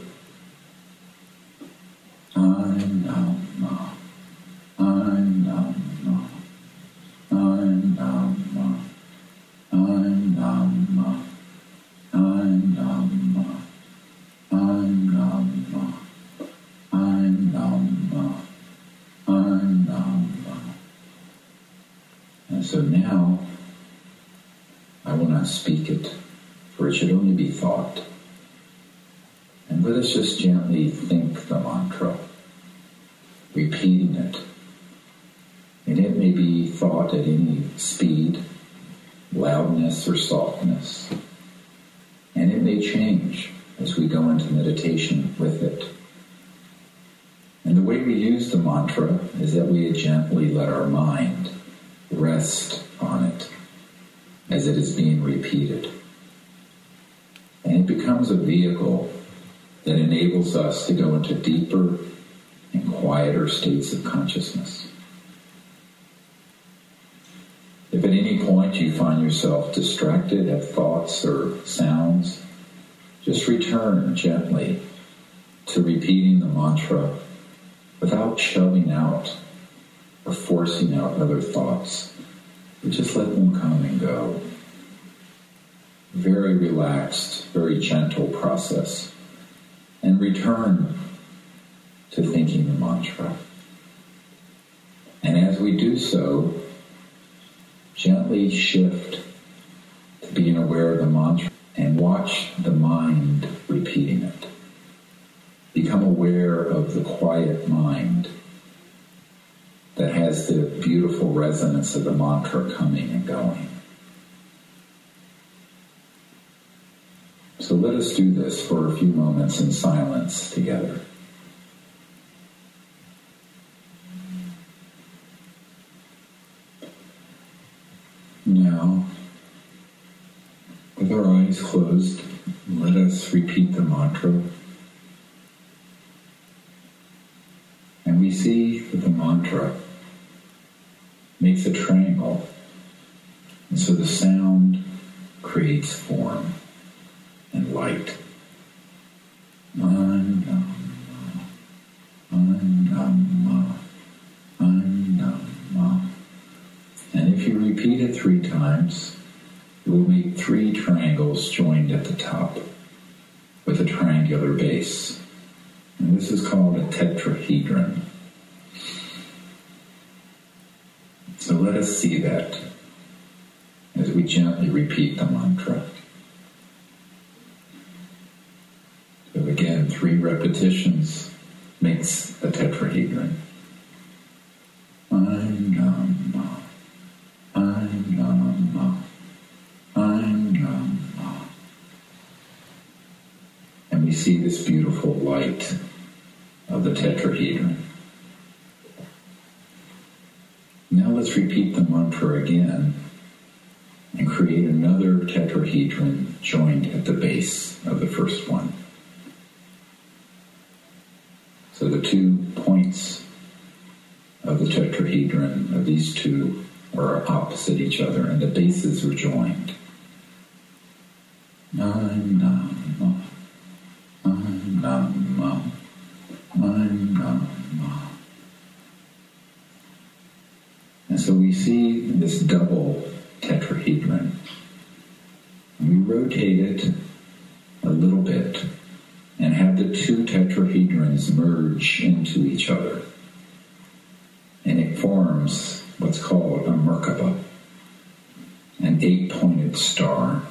I'm Nama. I'm Nama. I'm Nama. I'm Nama. I'm Nama. I'm Nama. I'm Nama. I'm Nama. And so now, I will not speak it, for it should only be thought. And let us just gently think the mantra, repeating it. And it may be thought at any speed, loudness, or softness. And it may change as we go into meditation with it. And the way we use the mantra is that we gently let our mind rest on it as it is being repeated. And it becomes a vehicle that enables us to go into deeper and quieter states of consciousness. If at any point you find yourself distracted at thoughts or sounds, just return gently to repeating the mantra without shoving out or forcing out other thoughts. But just let them come and go. Very relaxed, very gentle process. And return to thinking the mantra. And as we do so, gently shift to being aware of the mantra and watch the mind repeating it. Become aware of the quiet mind that has the beautiful resonance of the mantra coming and going. So let us do this for a few moments in silence together. Now, with our eyes closed, let us repeat the mantra. And we see that the mantra makes a triangle. And so the sound creates form and light. I'm Nama. I'm Nama. I'm Nama. And if you repeat it 3 times, it will make 3 triangles joined at the top with a triangular base. And this is called a tetrahedron. So let us see that as we gently repeat the mantra. So again, 3 repetitions makes a tetrahedron. I'm Nama. I'm Nama. I'm Nama. And we see this beautiful light of the tetrahedron. Now let's repeat the mantra again and create another tetrahedron joined at the base of the first one. So the 2 points of the tetrahedron of these 2 are opposite each other and the bases are joined. so we see this double tetrahedron. And we rotate it a little bit and have the two tetrahedrons merge into each other. And it forms what's called a Merkaba, an 8-pointed star.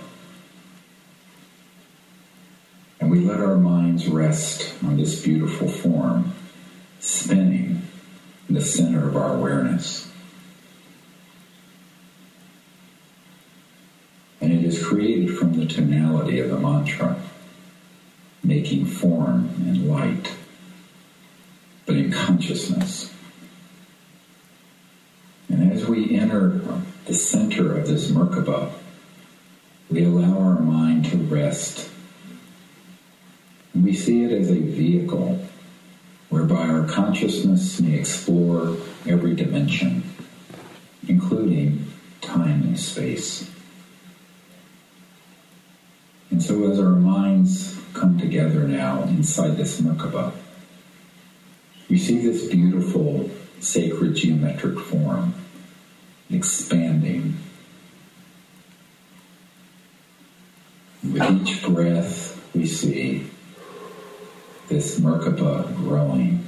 And we let our minds rest on this beautiful form, spinning in the center of our awareness. And it is created from the tonality of the mantra, making form and light, but in consciousness. And as we enter the center of this Merkaba, we allow our mind to rest. And we see it as a vehicle whereby our consciousness may explore every dimension, including time and space. And so as our minds come together now inside this Merkaba, we see this beautiful sacred geometric form expanding. With each breath we see this Merkaba growing.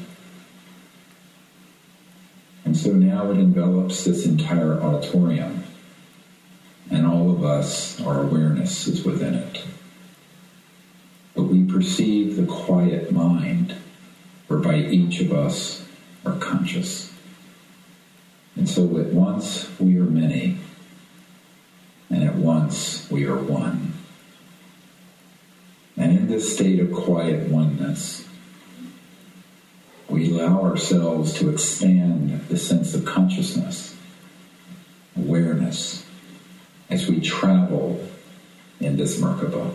And so now it envelops this entire auditorium, and all of us, our awareness is within it. But we perceive the quiet mind whereby each of us are conscious. And so at once we are many, and at once we are one. And in this state of quiet oneness, we allow ourselves to expand the sense of consciousness, awareness, as we travel in this Merkaba.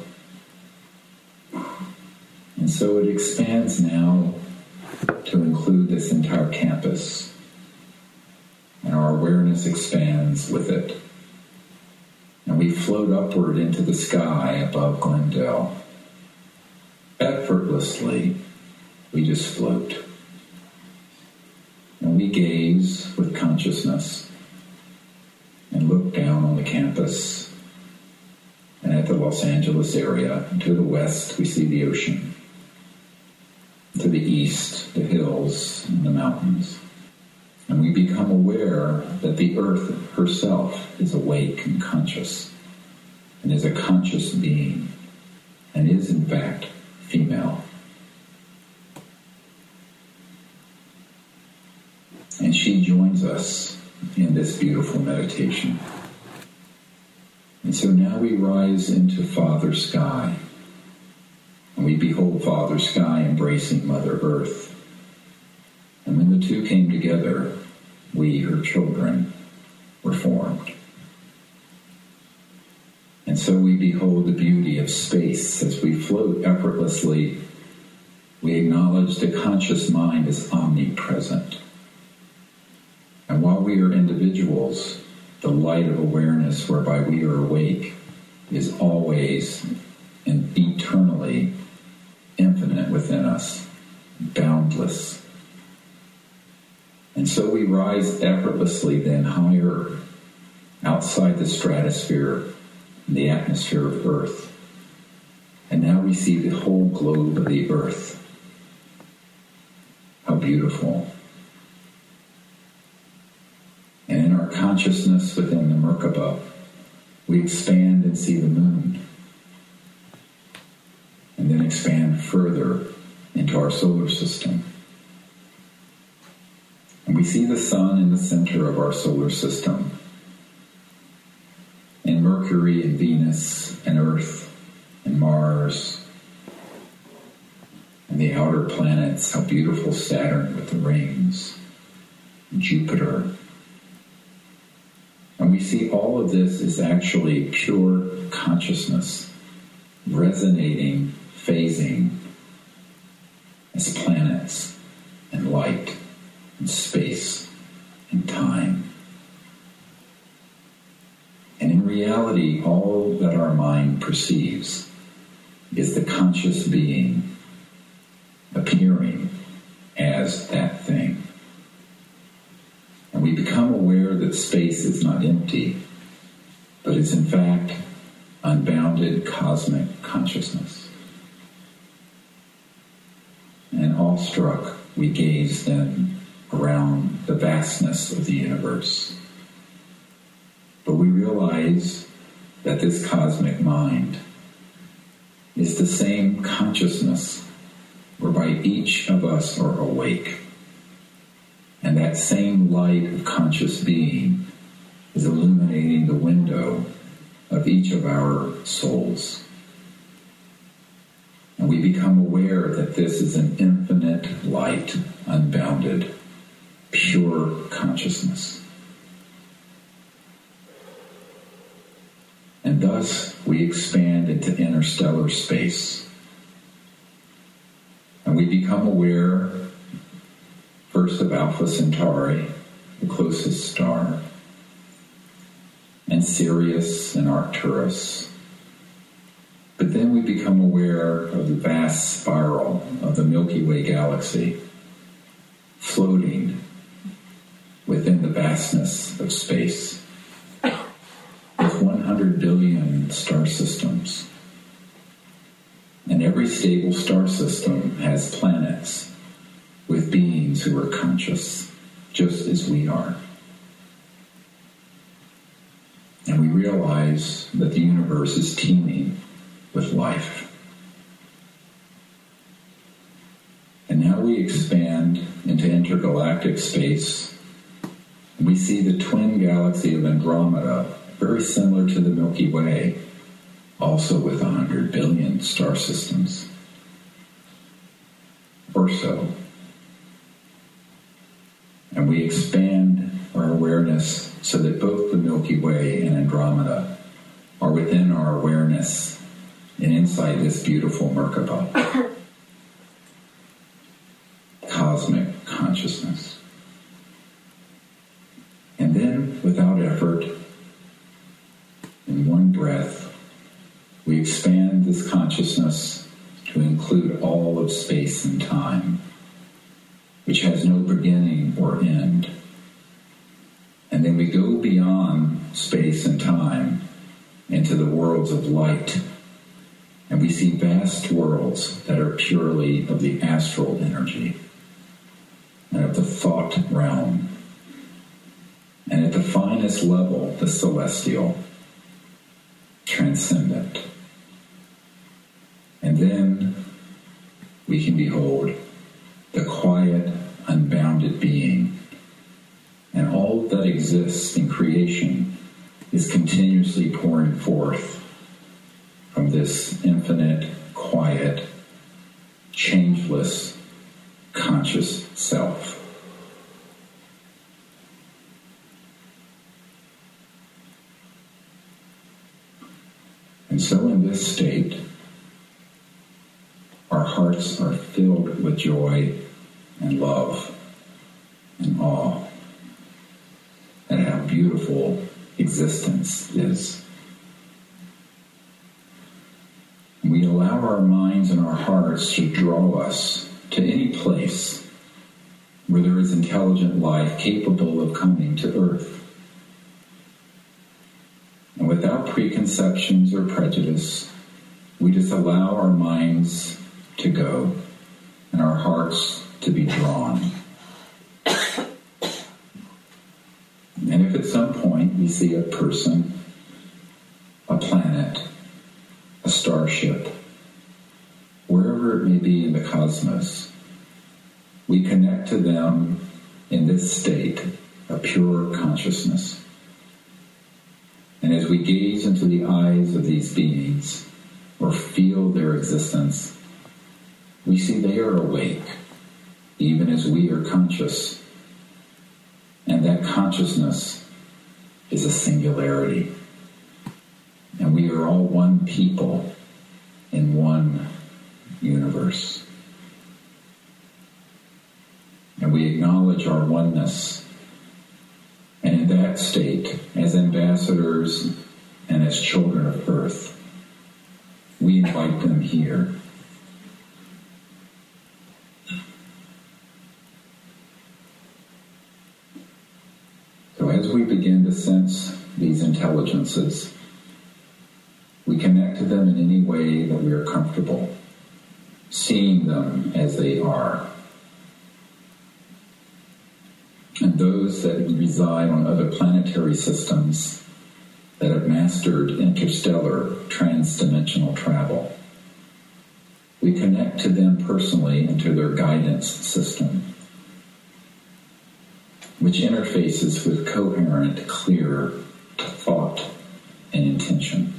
And so it expands now to include this entire campus, and our awareness expands with it. And we float upward into the sky above Glendale. Effortlessly, we just float. And we gaze with consciousness and look down on the campus and at the Los Angeles area. And to the west, we see the ocean. To the east, the hills and the mountains. And we become aware that the earth herself is awake and conscious, and is a conscious being, and is in fact female. And she joins us in this beautiful meditation. And so now we rise into Father Sky, and we behold Father Sky embracing Mother Earth. And when the two came together, we, her children, were formed. And so we behold the beauty of space as we float effortlessly. We acknowledge the conscious mind is omnipresent. And while we are individuals, the light of awareness whereby we are awake is always and eternally infinite within us, boundless. And so we rise effortlessly then higher outside the stratosphere, the atmosphere of Earth. And now we see the whole globe of the Earth. How beautiful. And in our consciousness within the Merkaba, we expand and see the moon. And then expand further into our solar system. And we see the sun in the center of our solar system. And Mercury and Venus and Earth and Mars and the outer planets, how beautiful Saturn with the rings, Jupiter. And we see all of this is actually pure consciousness, resonating, phasing as planets and light and space and time. And in reality, all that our mind perceives is the conscious being appearing as that thing. And we become aware aware that space is not empty, but is in fact unbounded cosmic consciousness. And awestruck, we gaze then around the vastness of the universe. But we realize that this cosmic mind is the same consciousness whereby each of us are awake. And that same light of conscious being is illuminating the window of each of our souls. And we become aware that this is an infinite light, unbounded, pure consciousness. And thus we expand into interstellar space. And we become aware first of Alpha Centauri, the closest star, and Sirius and Arcturus. But then we become aware of the vast spiral of the Milky Way galaxy, floating within the vastness of space, with 100 billion star systems. And every stable star system has planets with beings who are conscious, just as we are. And we realize that the universe is teeming with life. And now we expand into intergalactic space, and we see the twin galaxy of Andromeda, very similar to the Milky Way, also with 100 billion star systems, or so. And we expand our awareness so that both the Milky Way and Andromeda are within our awareness and inside this beautiful Merkaba, cosmic consciousness. And then, without effort, in one breath, we expand this consciousness to include all of space and time, which has no beginning or end. And then we go beyond space and time into the worlds of light, and we see vast worlds that are purely of the astral energy and of the thought realm, and at the finest level, the celestial, transcendent. And then we can behold the quiet, unbounded being, and all that exists in creation is continuously pouring forth from this infinite, quiet, changeless, conscious self. And so in this state, our hearts are filled with joy and love and awe at how beautiful existence is. We allow our minds and our hearts to draw us to any place where there is intelligent life capable of coming to earth. And without preconceptions or prejudice, we just allow our minds to go and our hearts to be drawn. And if at some point we see a person, a planet, a starship, wherever it may be in the cosmos, we connect to them in this state of pure consciousness. And as we gaze into the eyes of these beings or feel their existence, we see they are awake, even as we are conscious. And that consciousness is a singularity. And we are all one people in one universe. And we acknowledge our oneness. And in that state, as ambassadors and as children of earth, we invite them here. So as we intelligences. We connect to them in any way that we are comfortable, seeing them as they are. And those that reside on other planetary systems that have mastered interstellar transdimensional travel. We connect to them personally and to their guidance system, which interfaces with coherent, clear thought and intention.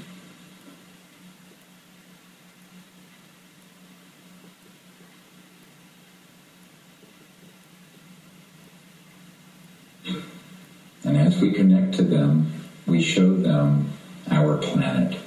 And as we connect to them, we show them our planet.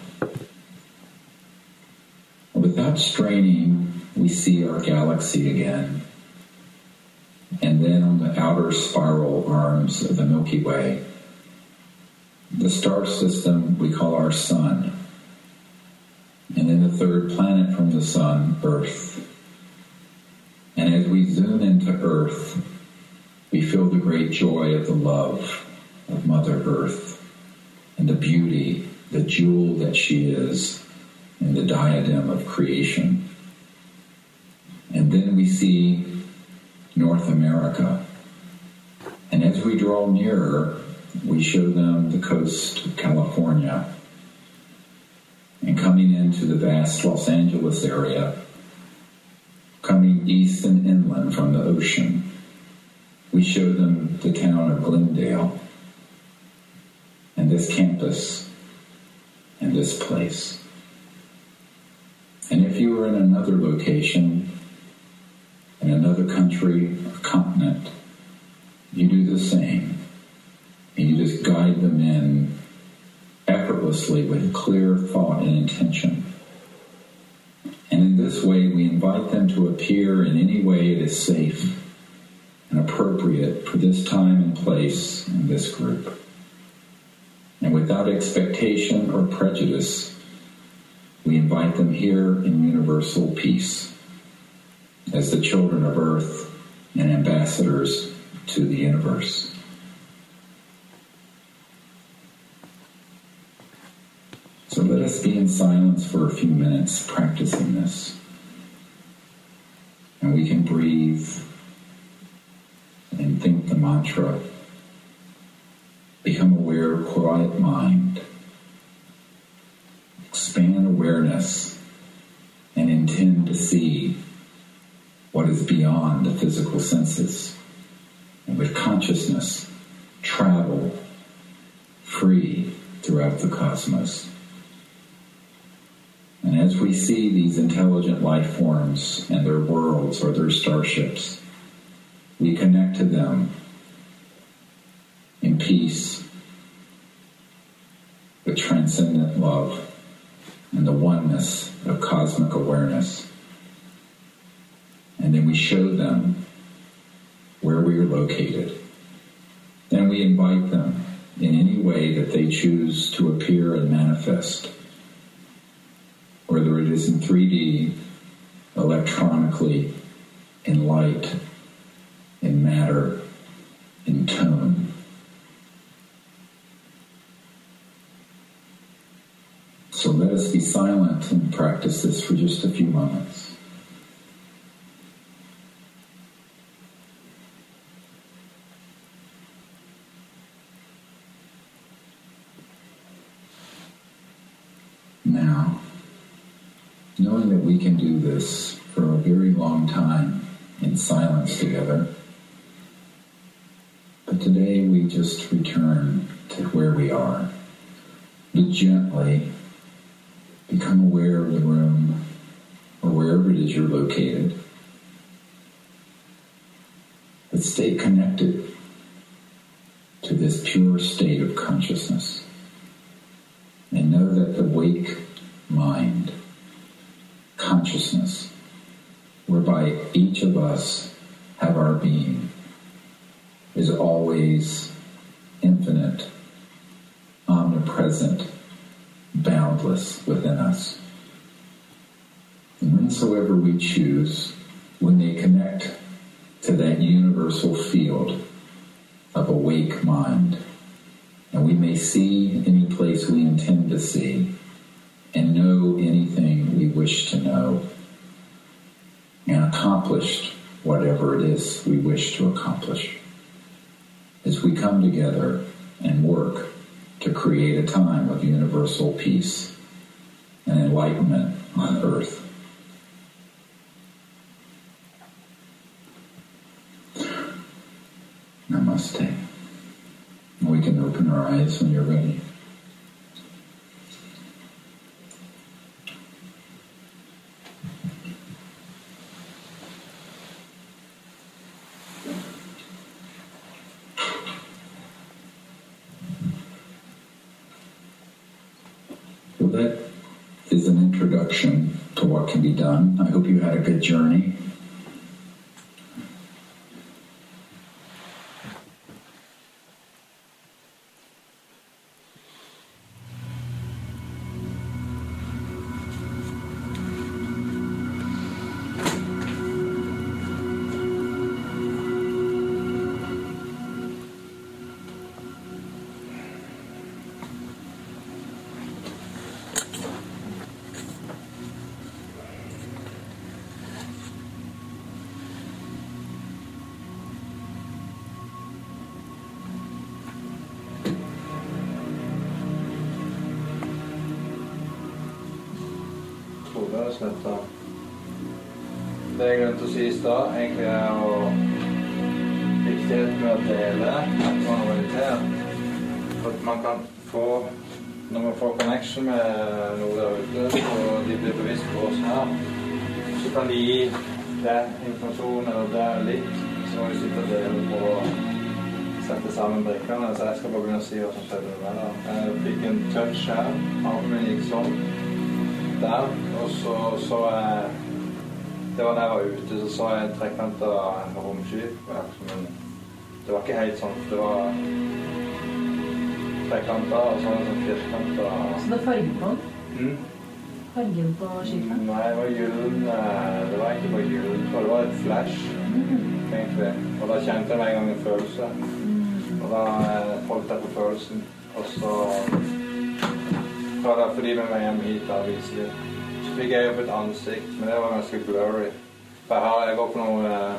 Without straining, we see our galaxy again. And then on the outer spiral arms of the Milky Way, the star system we call our sun. And then the third planet from the sun, Earth. And as we zoom into Earth, we feel the great joy of the love of Mother Earth and the beauty, the jewel that she is in the diadem of creation. And then we see North America. And as we draw nearer, we show them the coast of California. And coming into the vast Los Angeles area, coming east and inland from the ocean, we show them the town of Glendale and this campus and this place. And if you were in another location, in another country or continent, you do the same. And you just guide them in effortlessly with clear thought and intention. And in this way, we invite them to appear in any way it is safe and appropriate for this time and place in this group. And without expectation or prejudice, we invite them here in universal peace as the children of Earth and ambassadors to the universe. So let us be in silence for a few minutes practicing this. And we can breathe and think the mantra. Become aware of quiet mind. Expand awareness and intend to see what is beyond the physical senses. And with consciousness, travel free throughout the cosmos. And as we see these intelligent life forms and their worlds or their starships, we connect to them in peace, with transcendent love, and the oneness of cosmic awareness. And then we show them where we are located. Then we invite them in any way that they choose to appear and manifest, whether it is in 3D, electronically, in light, in matter, in tone. So let us be silent and practice this for just a few moments. Now, knowing that we can do this for a very long time in silence together, but today we just return to where we are. But gently become aware of the room or wherever it is you're located. But stay connected to this pure state of consciousness. And know that the wake mind, consciousness, whereby each of us have our being, is always infinite, omnipresent, boundless within us. And whensoever we choose, when they connect to that universal field of awake mind, And we may see any place we intend to see and know anything we wish to know and accomplish whatever it is we wish to accomplish. As we come together and work to create a time of universal peace and enlightenment on earth. Namaste. We can open our eyes when you're ready. So that is an introduction to what can be done. I hope you had a good journey. Det jeg glemte å si I stad, egentlig viktigheten med å dele at man har realitet. For at man kan få, når man får connection med noe der ute, og de blir bevisst på oss her, så kan de gi det informasjon eller det litt, så må vi sitte og dele på å sette sammen brikkene. Så jeg skal bare begynne å si hva som skjedde med meg. Jeg fikk en touch her, armen gikk sånn. Der, og så det var da jeg var ute, så jeg en trekant av en romskip, men det var ikke helt sånn, det var trekanter, og så en sånn firkanter. Så det fargen på den? Fargen på skipet? Nei, det var gyllen, det var ikke bare gyllen, det var et flash, egentlig, og da kjente jeg meg en gang en følelse, og da holdt jeg på følelsen, og så for de med meg hjem hit da viser de. Så fikk jeg opp et ansikt, men det var ganske blurry. For jeg går på noe...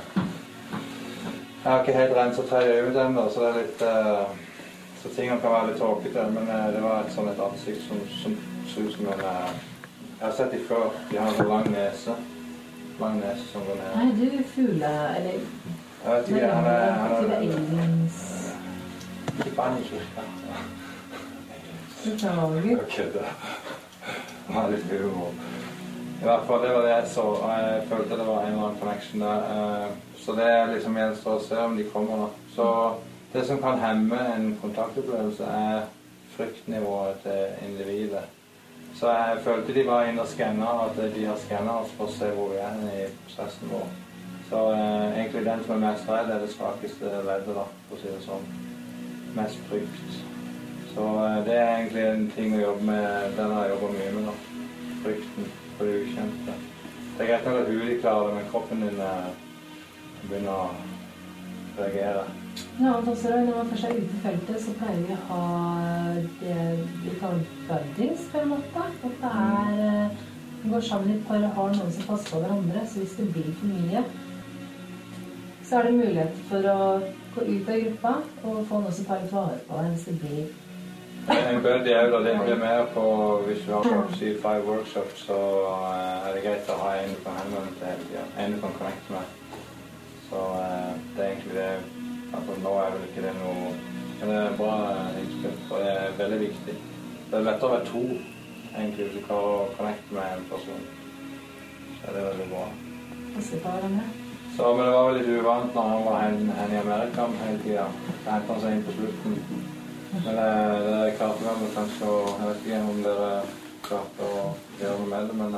Jeg har ikke helt renset 3 øyne enda, så det er litt... Så tingene kan være litt tåkete, men det var et sånn et ansikt som så ut som en... Jeg har sett de før. De har en lang nese. Lang nese som går ned. Nei, du fugle, eller... Jeg vet ikke, han er... aliens... Ikke banekirka. Beklager. Ok, det var litt humor. I hvert fall, det var det jeg så, og jeg følte det var en eller annen connection der. Så det liksom gjenstår å se om de kommer da. Så det som kan hemme en kontaktopplevelse fryktnivået til individet. Så jeg følte de var inne og scannet, at de har scannet oss for å se hvor vi I prosessen vår. Så egentlig den som mest redd det svakeste leddet da, for å si det sånn. Mest frykt. Så det egentlig en ting å jobbe med, den har jeg jobbet mye med da. Frykten for det ukjente. Det greit nok at hudet klarer det, men kroppen din begynner å reagere. Ja, og også når man først ute I feltet, så pleier vi å ha det vi kaller buddies på en måte. At det går sammen I et par og har noen som passer på hverandre, så hvis det blir for mye, så det mulighet for å gå ut av gruppa og få noen som tar litt vare på deg hvis det blir. En buddy jo da, det blir mer på, hvis du har 7-5 workshops, så det greit å ha en du kan henvende til hele tiden, en du kan connecte med. Så det egentlig det, altså nå vel ikke det noe, men det bra innspill, og det veldig viktig. Det lettere å være 2, egentlig, hvis du kan connecte med en person. Så det veldig bra. Passe på hverandre. Så, men det var veldig uvant når han var hen I Amerika hele tiden. Så hentet han seg inn på slutten. Men det klarte vi kanskje, og jeg vet ikke om dere klarte å gjøre noe med det, men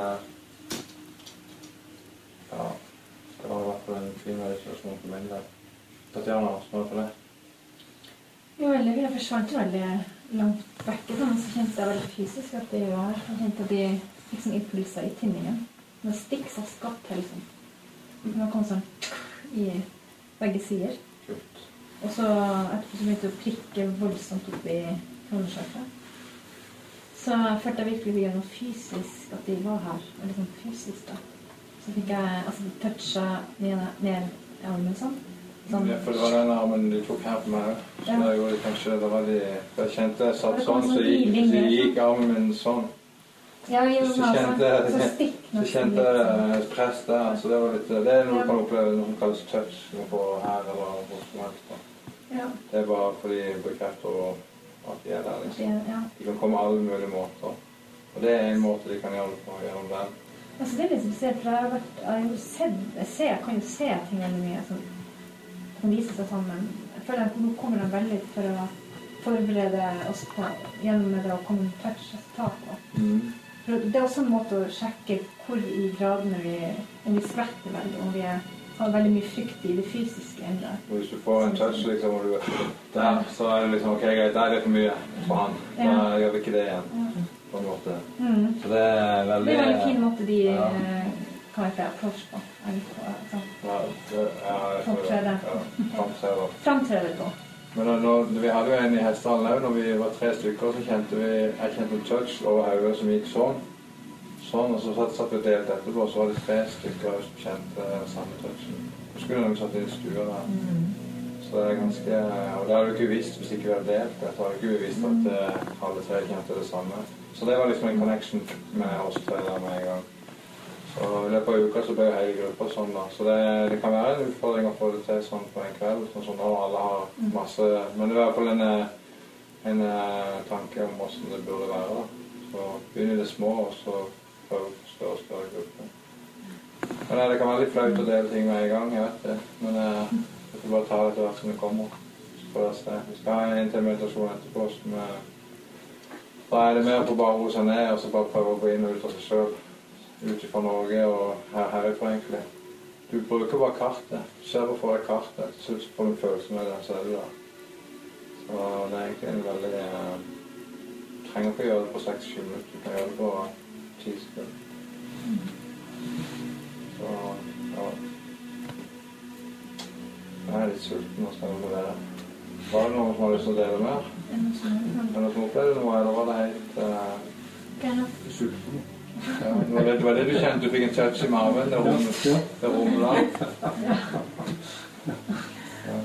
ja, det var I hvert fall en fin meditasjon for min del. Tatjana, spørsmål for det? Jo, veldig. Jeg forsvant veldig langt vekk, så kjente jeg veldig fysisk at det var. Jeg kjente at de fikk sånn impulser I tinningen. Det stikk så skatt, liksom. Det kom sånn I begge sider. Kult. Og så etterpå så begynte jeg å prikke voldsomt opp i kronesjakket. Så følte jeg virkelig via noe fysisk at de var her, eller sånn fysisk da. Så fikk jeg touchet ned i armen sånn. Ja, for det var den armen de tok her på meg. Så da gjorde de kanskje, da var de, jeg kjente jeg satt sånn, så gikk armen min sånn. Ja, Så kjente jeg press der, så det var litt, det noe du kan oppleve, noe som kalles touch, noe på her eller hvor som helst da. Ja. Det bare fordi bekrefter at de der liksom. De kan komme alle mulige måter. Og det en måte de kan gjøre det på, gjennom den. Altså det litt spesielt, for jeg kan jo se ting veldig mye som kan vise seg sammen. Jeg føler at nå kommer de veldig for å forberede oss på, gjennom det å komme med touch-resultat på. For det også en måte å sjekke hvor i gradene om vi skvetter veldig, om vi har veldig mye frykt i det fysiske enda. Hvis du får en touch liksom, og du der, så det liksom, ok, greit, der det for mye for han. Da gjør vi ikke det igjen, på en måte. Så det veldig... Det en veldig fin måte de kan jeg approach på. Framtrede på. Men vi hadde jo en i hestehallen også, når vi var 3 stykker, så kjente jeg kjente en touch over hodet som gikk sånn, og så satt vi delt etterpå, så var det 3 stykker som kjente samme touchen. Så skulle de satt inn i stua der. Så det ganske, og det hadde vi ikke visst hvis ikke vi hadde delt det, så hadde vi ikke visst at alle 3 kjente det samme. Så det var liksom en connection med oss 3 der med en gang. Så i løpet av uka så ble jo hele gruppa sånn da. Så det kan være en utfordring å få det til sånn på en kveld, sånn når alle har masse... Men det var i hvert fall en tanke om hvordan det burde være da. Så begynner det små, og så prøve å få større grupper. Men det kan være litt flaut å dele ting med en gang, jeg vet det. Men jeg får bare ta det til hvert som det kommer. Så får jeg se. Vi skal ha en til meditasjon etterpå, som da det mer på bare å roe seg ned, og så bare prøve å gå inn og ut av seg selv. Ute fra Norge og herifra egentlig. Du bruker bare kartet. Ser på for deg kartet, så får du en følelse med den selv da. Så det er egentlig en veldig... Du trenger ikke å gjøre det på 6-7 minutter, du kan gjøre det på 10 sekunder. Så, ja. Jeg er litt sulten og stemme på det. Var det noen som har lyst til å dele mer? Er det noen som opplevde noe, eller var det helt... sulten? Ja, det var det du kjente, du fikk en touch i maven, det rumlet. Ja.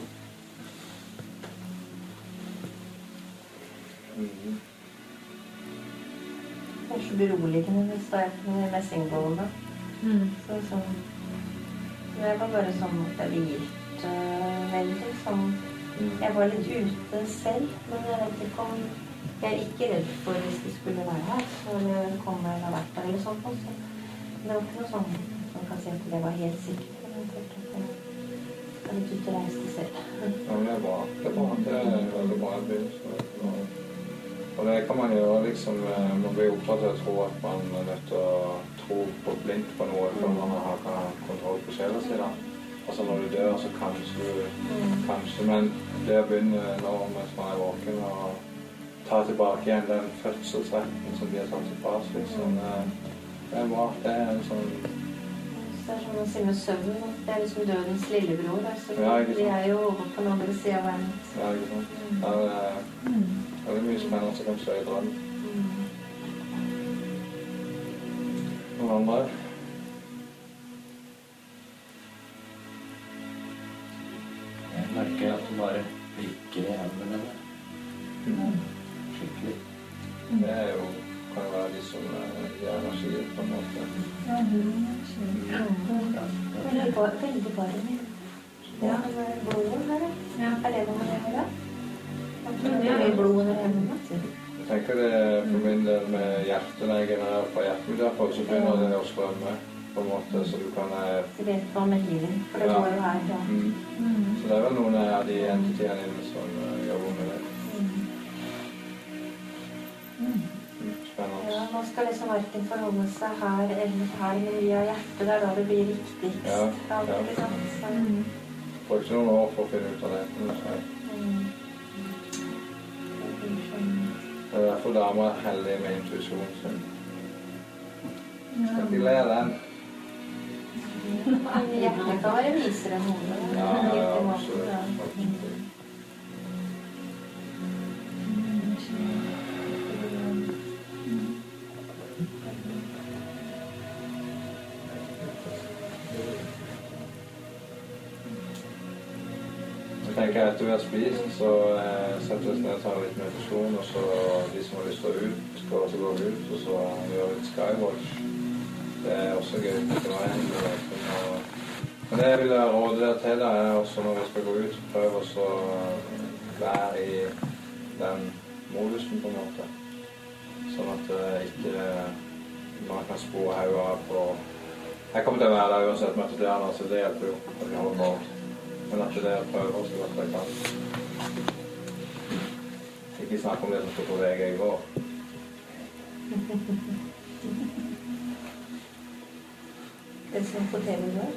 Det er så beroligende hvis det er med messingbålene. Så sånn, det var bare sånn at jeg hvilte veldig, sånn, jeg var litt ute selv, men jeg vet ikke om jeg er ikke redd for hvis de skulle være her, så det kommer eller vært der eller sånt. Så det var ikke noe sånn som kan si at det var helt sikkert. Men jeg følte at jeg var litt ute og reiste selv. Ja, men det er bra. Det er veldig bra begynnelse. Og det kan man gjøre liksom, man blir opptatt av å tro at man er nødt til å tro på blindt på noe før man har kontroll på sjela si da. Altså når du dør så kanskje, men det å begynne nå mens man er våken og ta tilbake igjen den fødselsretten som de har tatt tilbake, liksom. Det er bra. Det er en sånn... Det er som man sier med søvn, det er liksom dødens lillebror, altså. Ja, ikke sant. De er jo over på den andre siden av verden. Ja, ikke sant. Det er mye spennende som kan skje i drøm. Noen andre? Jeg merker at du bare virker i hendene. Skikkelig. Det er jo, kan jo være de som gir energi på en måte. Ja, veldig varm. Ja, blodet her, ja. Er det noe jeg hører? Det er mye blod under hendene. Jeg tenker det for min del med hjertet, når jeg genererer fra hjertet mitt, så begynner det å strømme på en måte, så du kan... Du vet hva med healing, for det går jo her, ja. Så det er vel noen av de entitiene inne som jobber med det. Ja, man skal liksom hverken forholde seg her eller her, men via hjertet, det er da det blir viktigst. Ja. Det får ikke noen år for å finne ut av det, kan du si. Det er derfor damer er heldige med intuisjonen sin. Skal ikke le av den. Hjertet kan være visere enn hodet. Ja, absolutt. tenker jeg etter vi har spist, så setter vi oss ned og tar litt meditasjon, og så de som har lyst til å ut, skal også gå ut, og så gjør vi litt skywatch. Det er også gøy. Men det jeg vil råde dere til, er også når vi skal gå ut, prøv også å være i den modusen på en måte. Sånn at ikke man kan spore hodet av på... Jeg kommer til å være der uansett med det her, så det hjelper jo at vi holder på. Men at det prøver så godt jeg kan. Ikke snakke om det som står på VG i går. Det som på TV går.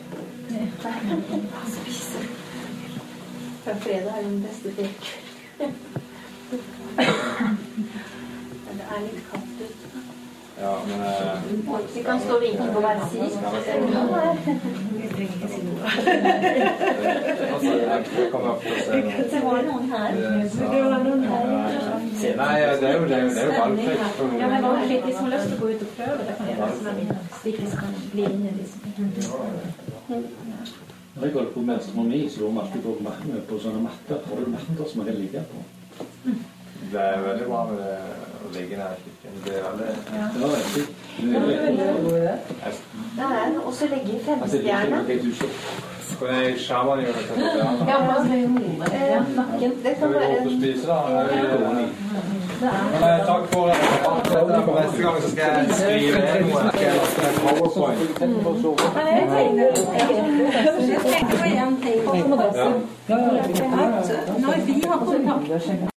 Fra fredag er den beste fek. Det er litt kaldt ute. Ja, men... Vi kan stå og vinke på hver side. Vi trenger ikke si noe. Jeg kommer opp til å se noe. Det var noen her. Nei, det er jo valgfritt. Ja, men valgfritt. De som har lyst til å gå ut og prøve, det kan gjøre det. Slik de kan bli inne i liksom. Når jeg holder på med astronomi, så går vi alltid på sånne matter. Har du matter som man kan ligge på? Det er veldig bra med det å ligge nær kikken. Det er veldig... Ja, det er veldig. Det er også legge i femstjerne. Skal jeg shaman gjøre det til det? Ja, nakken. Det kan være... Skal vi gå opp og spise da? Takk for neste gang så skal jeg skrive noe. Skal jeg laste en PowerPoint? Jeg tenker på en ting. Når vi har kontakt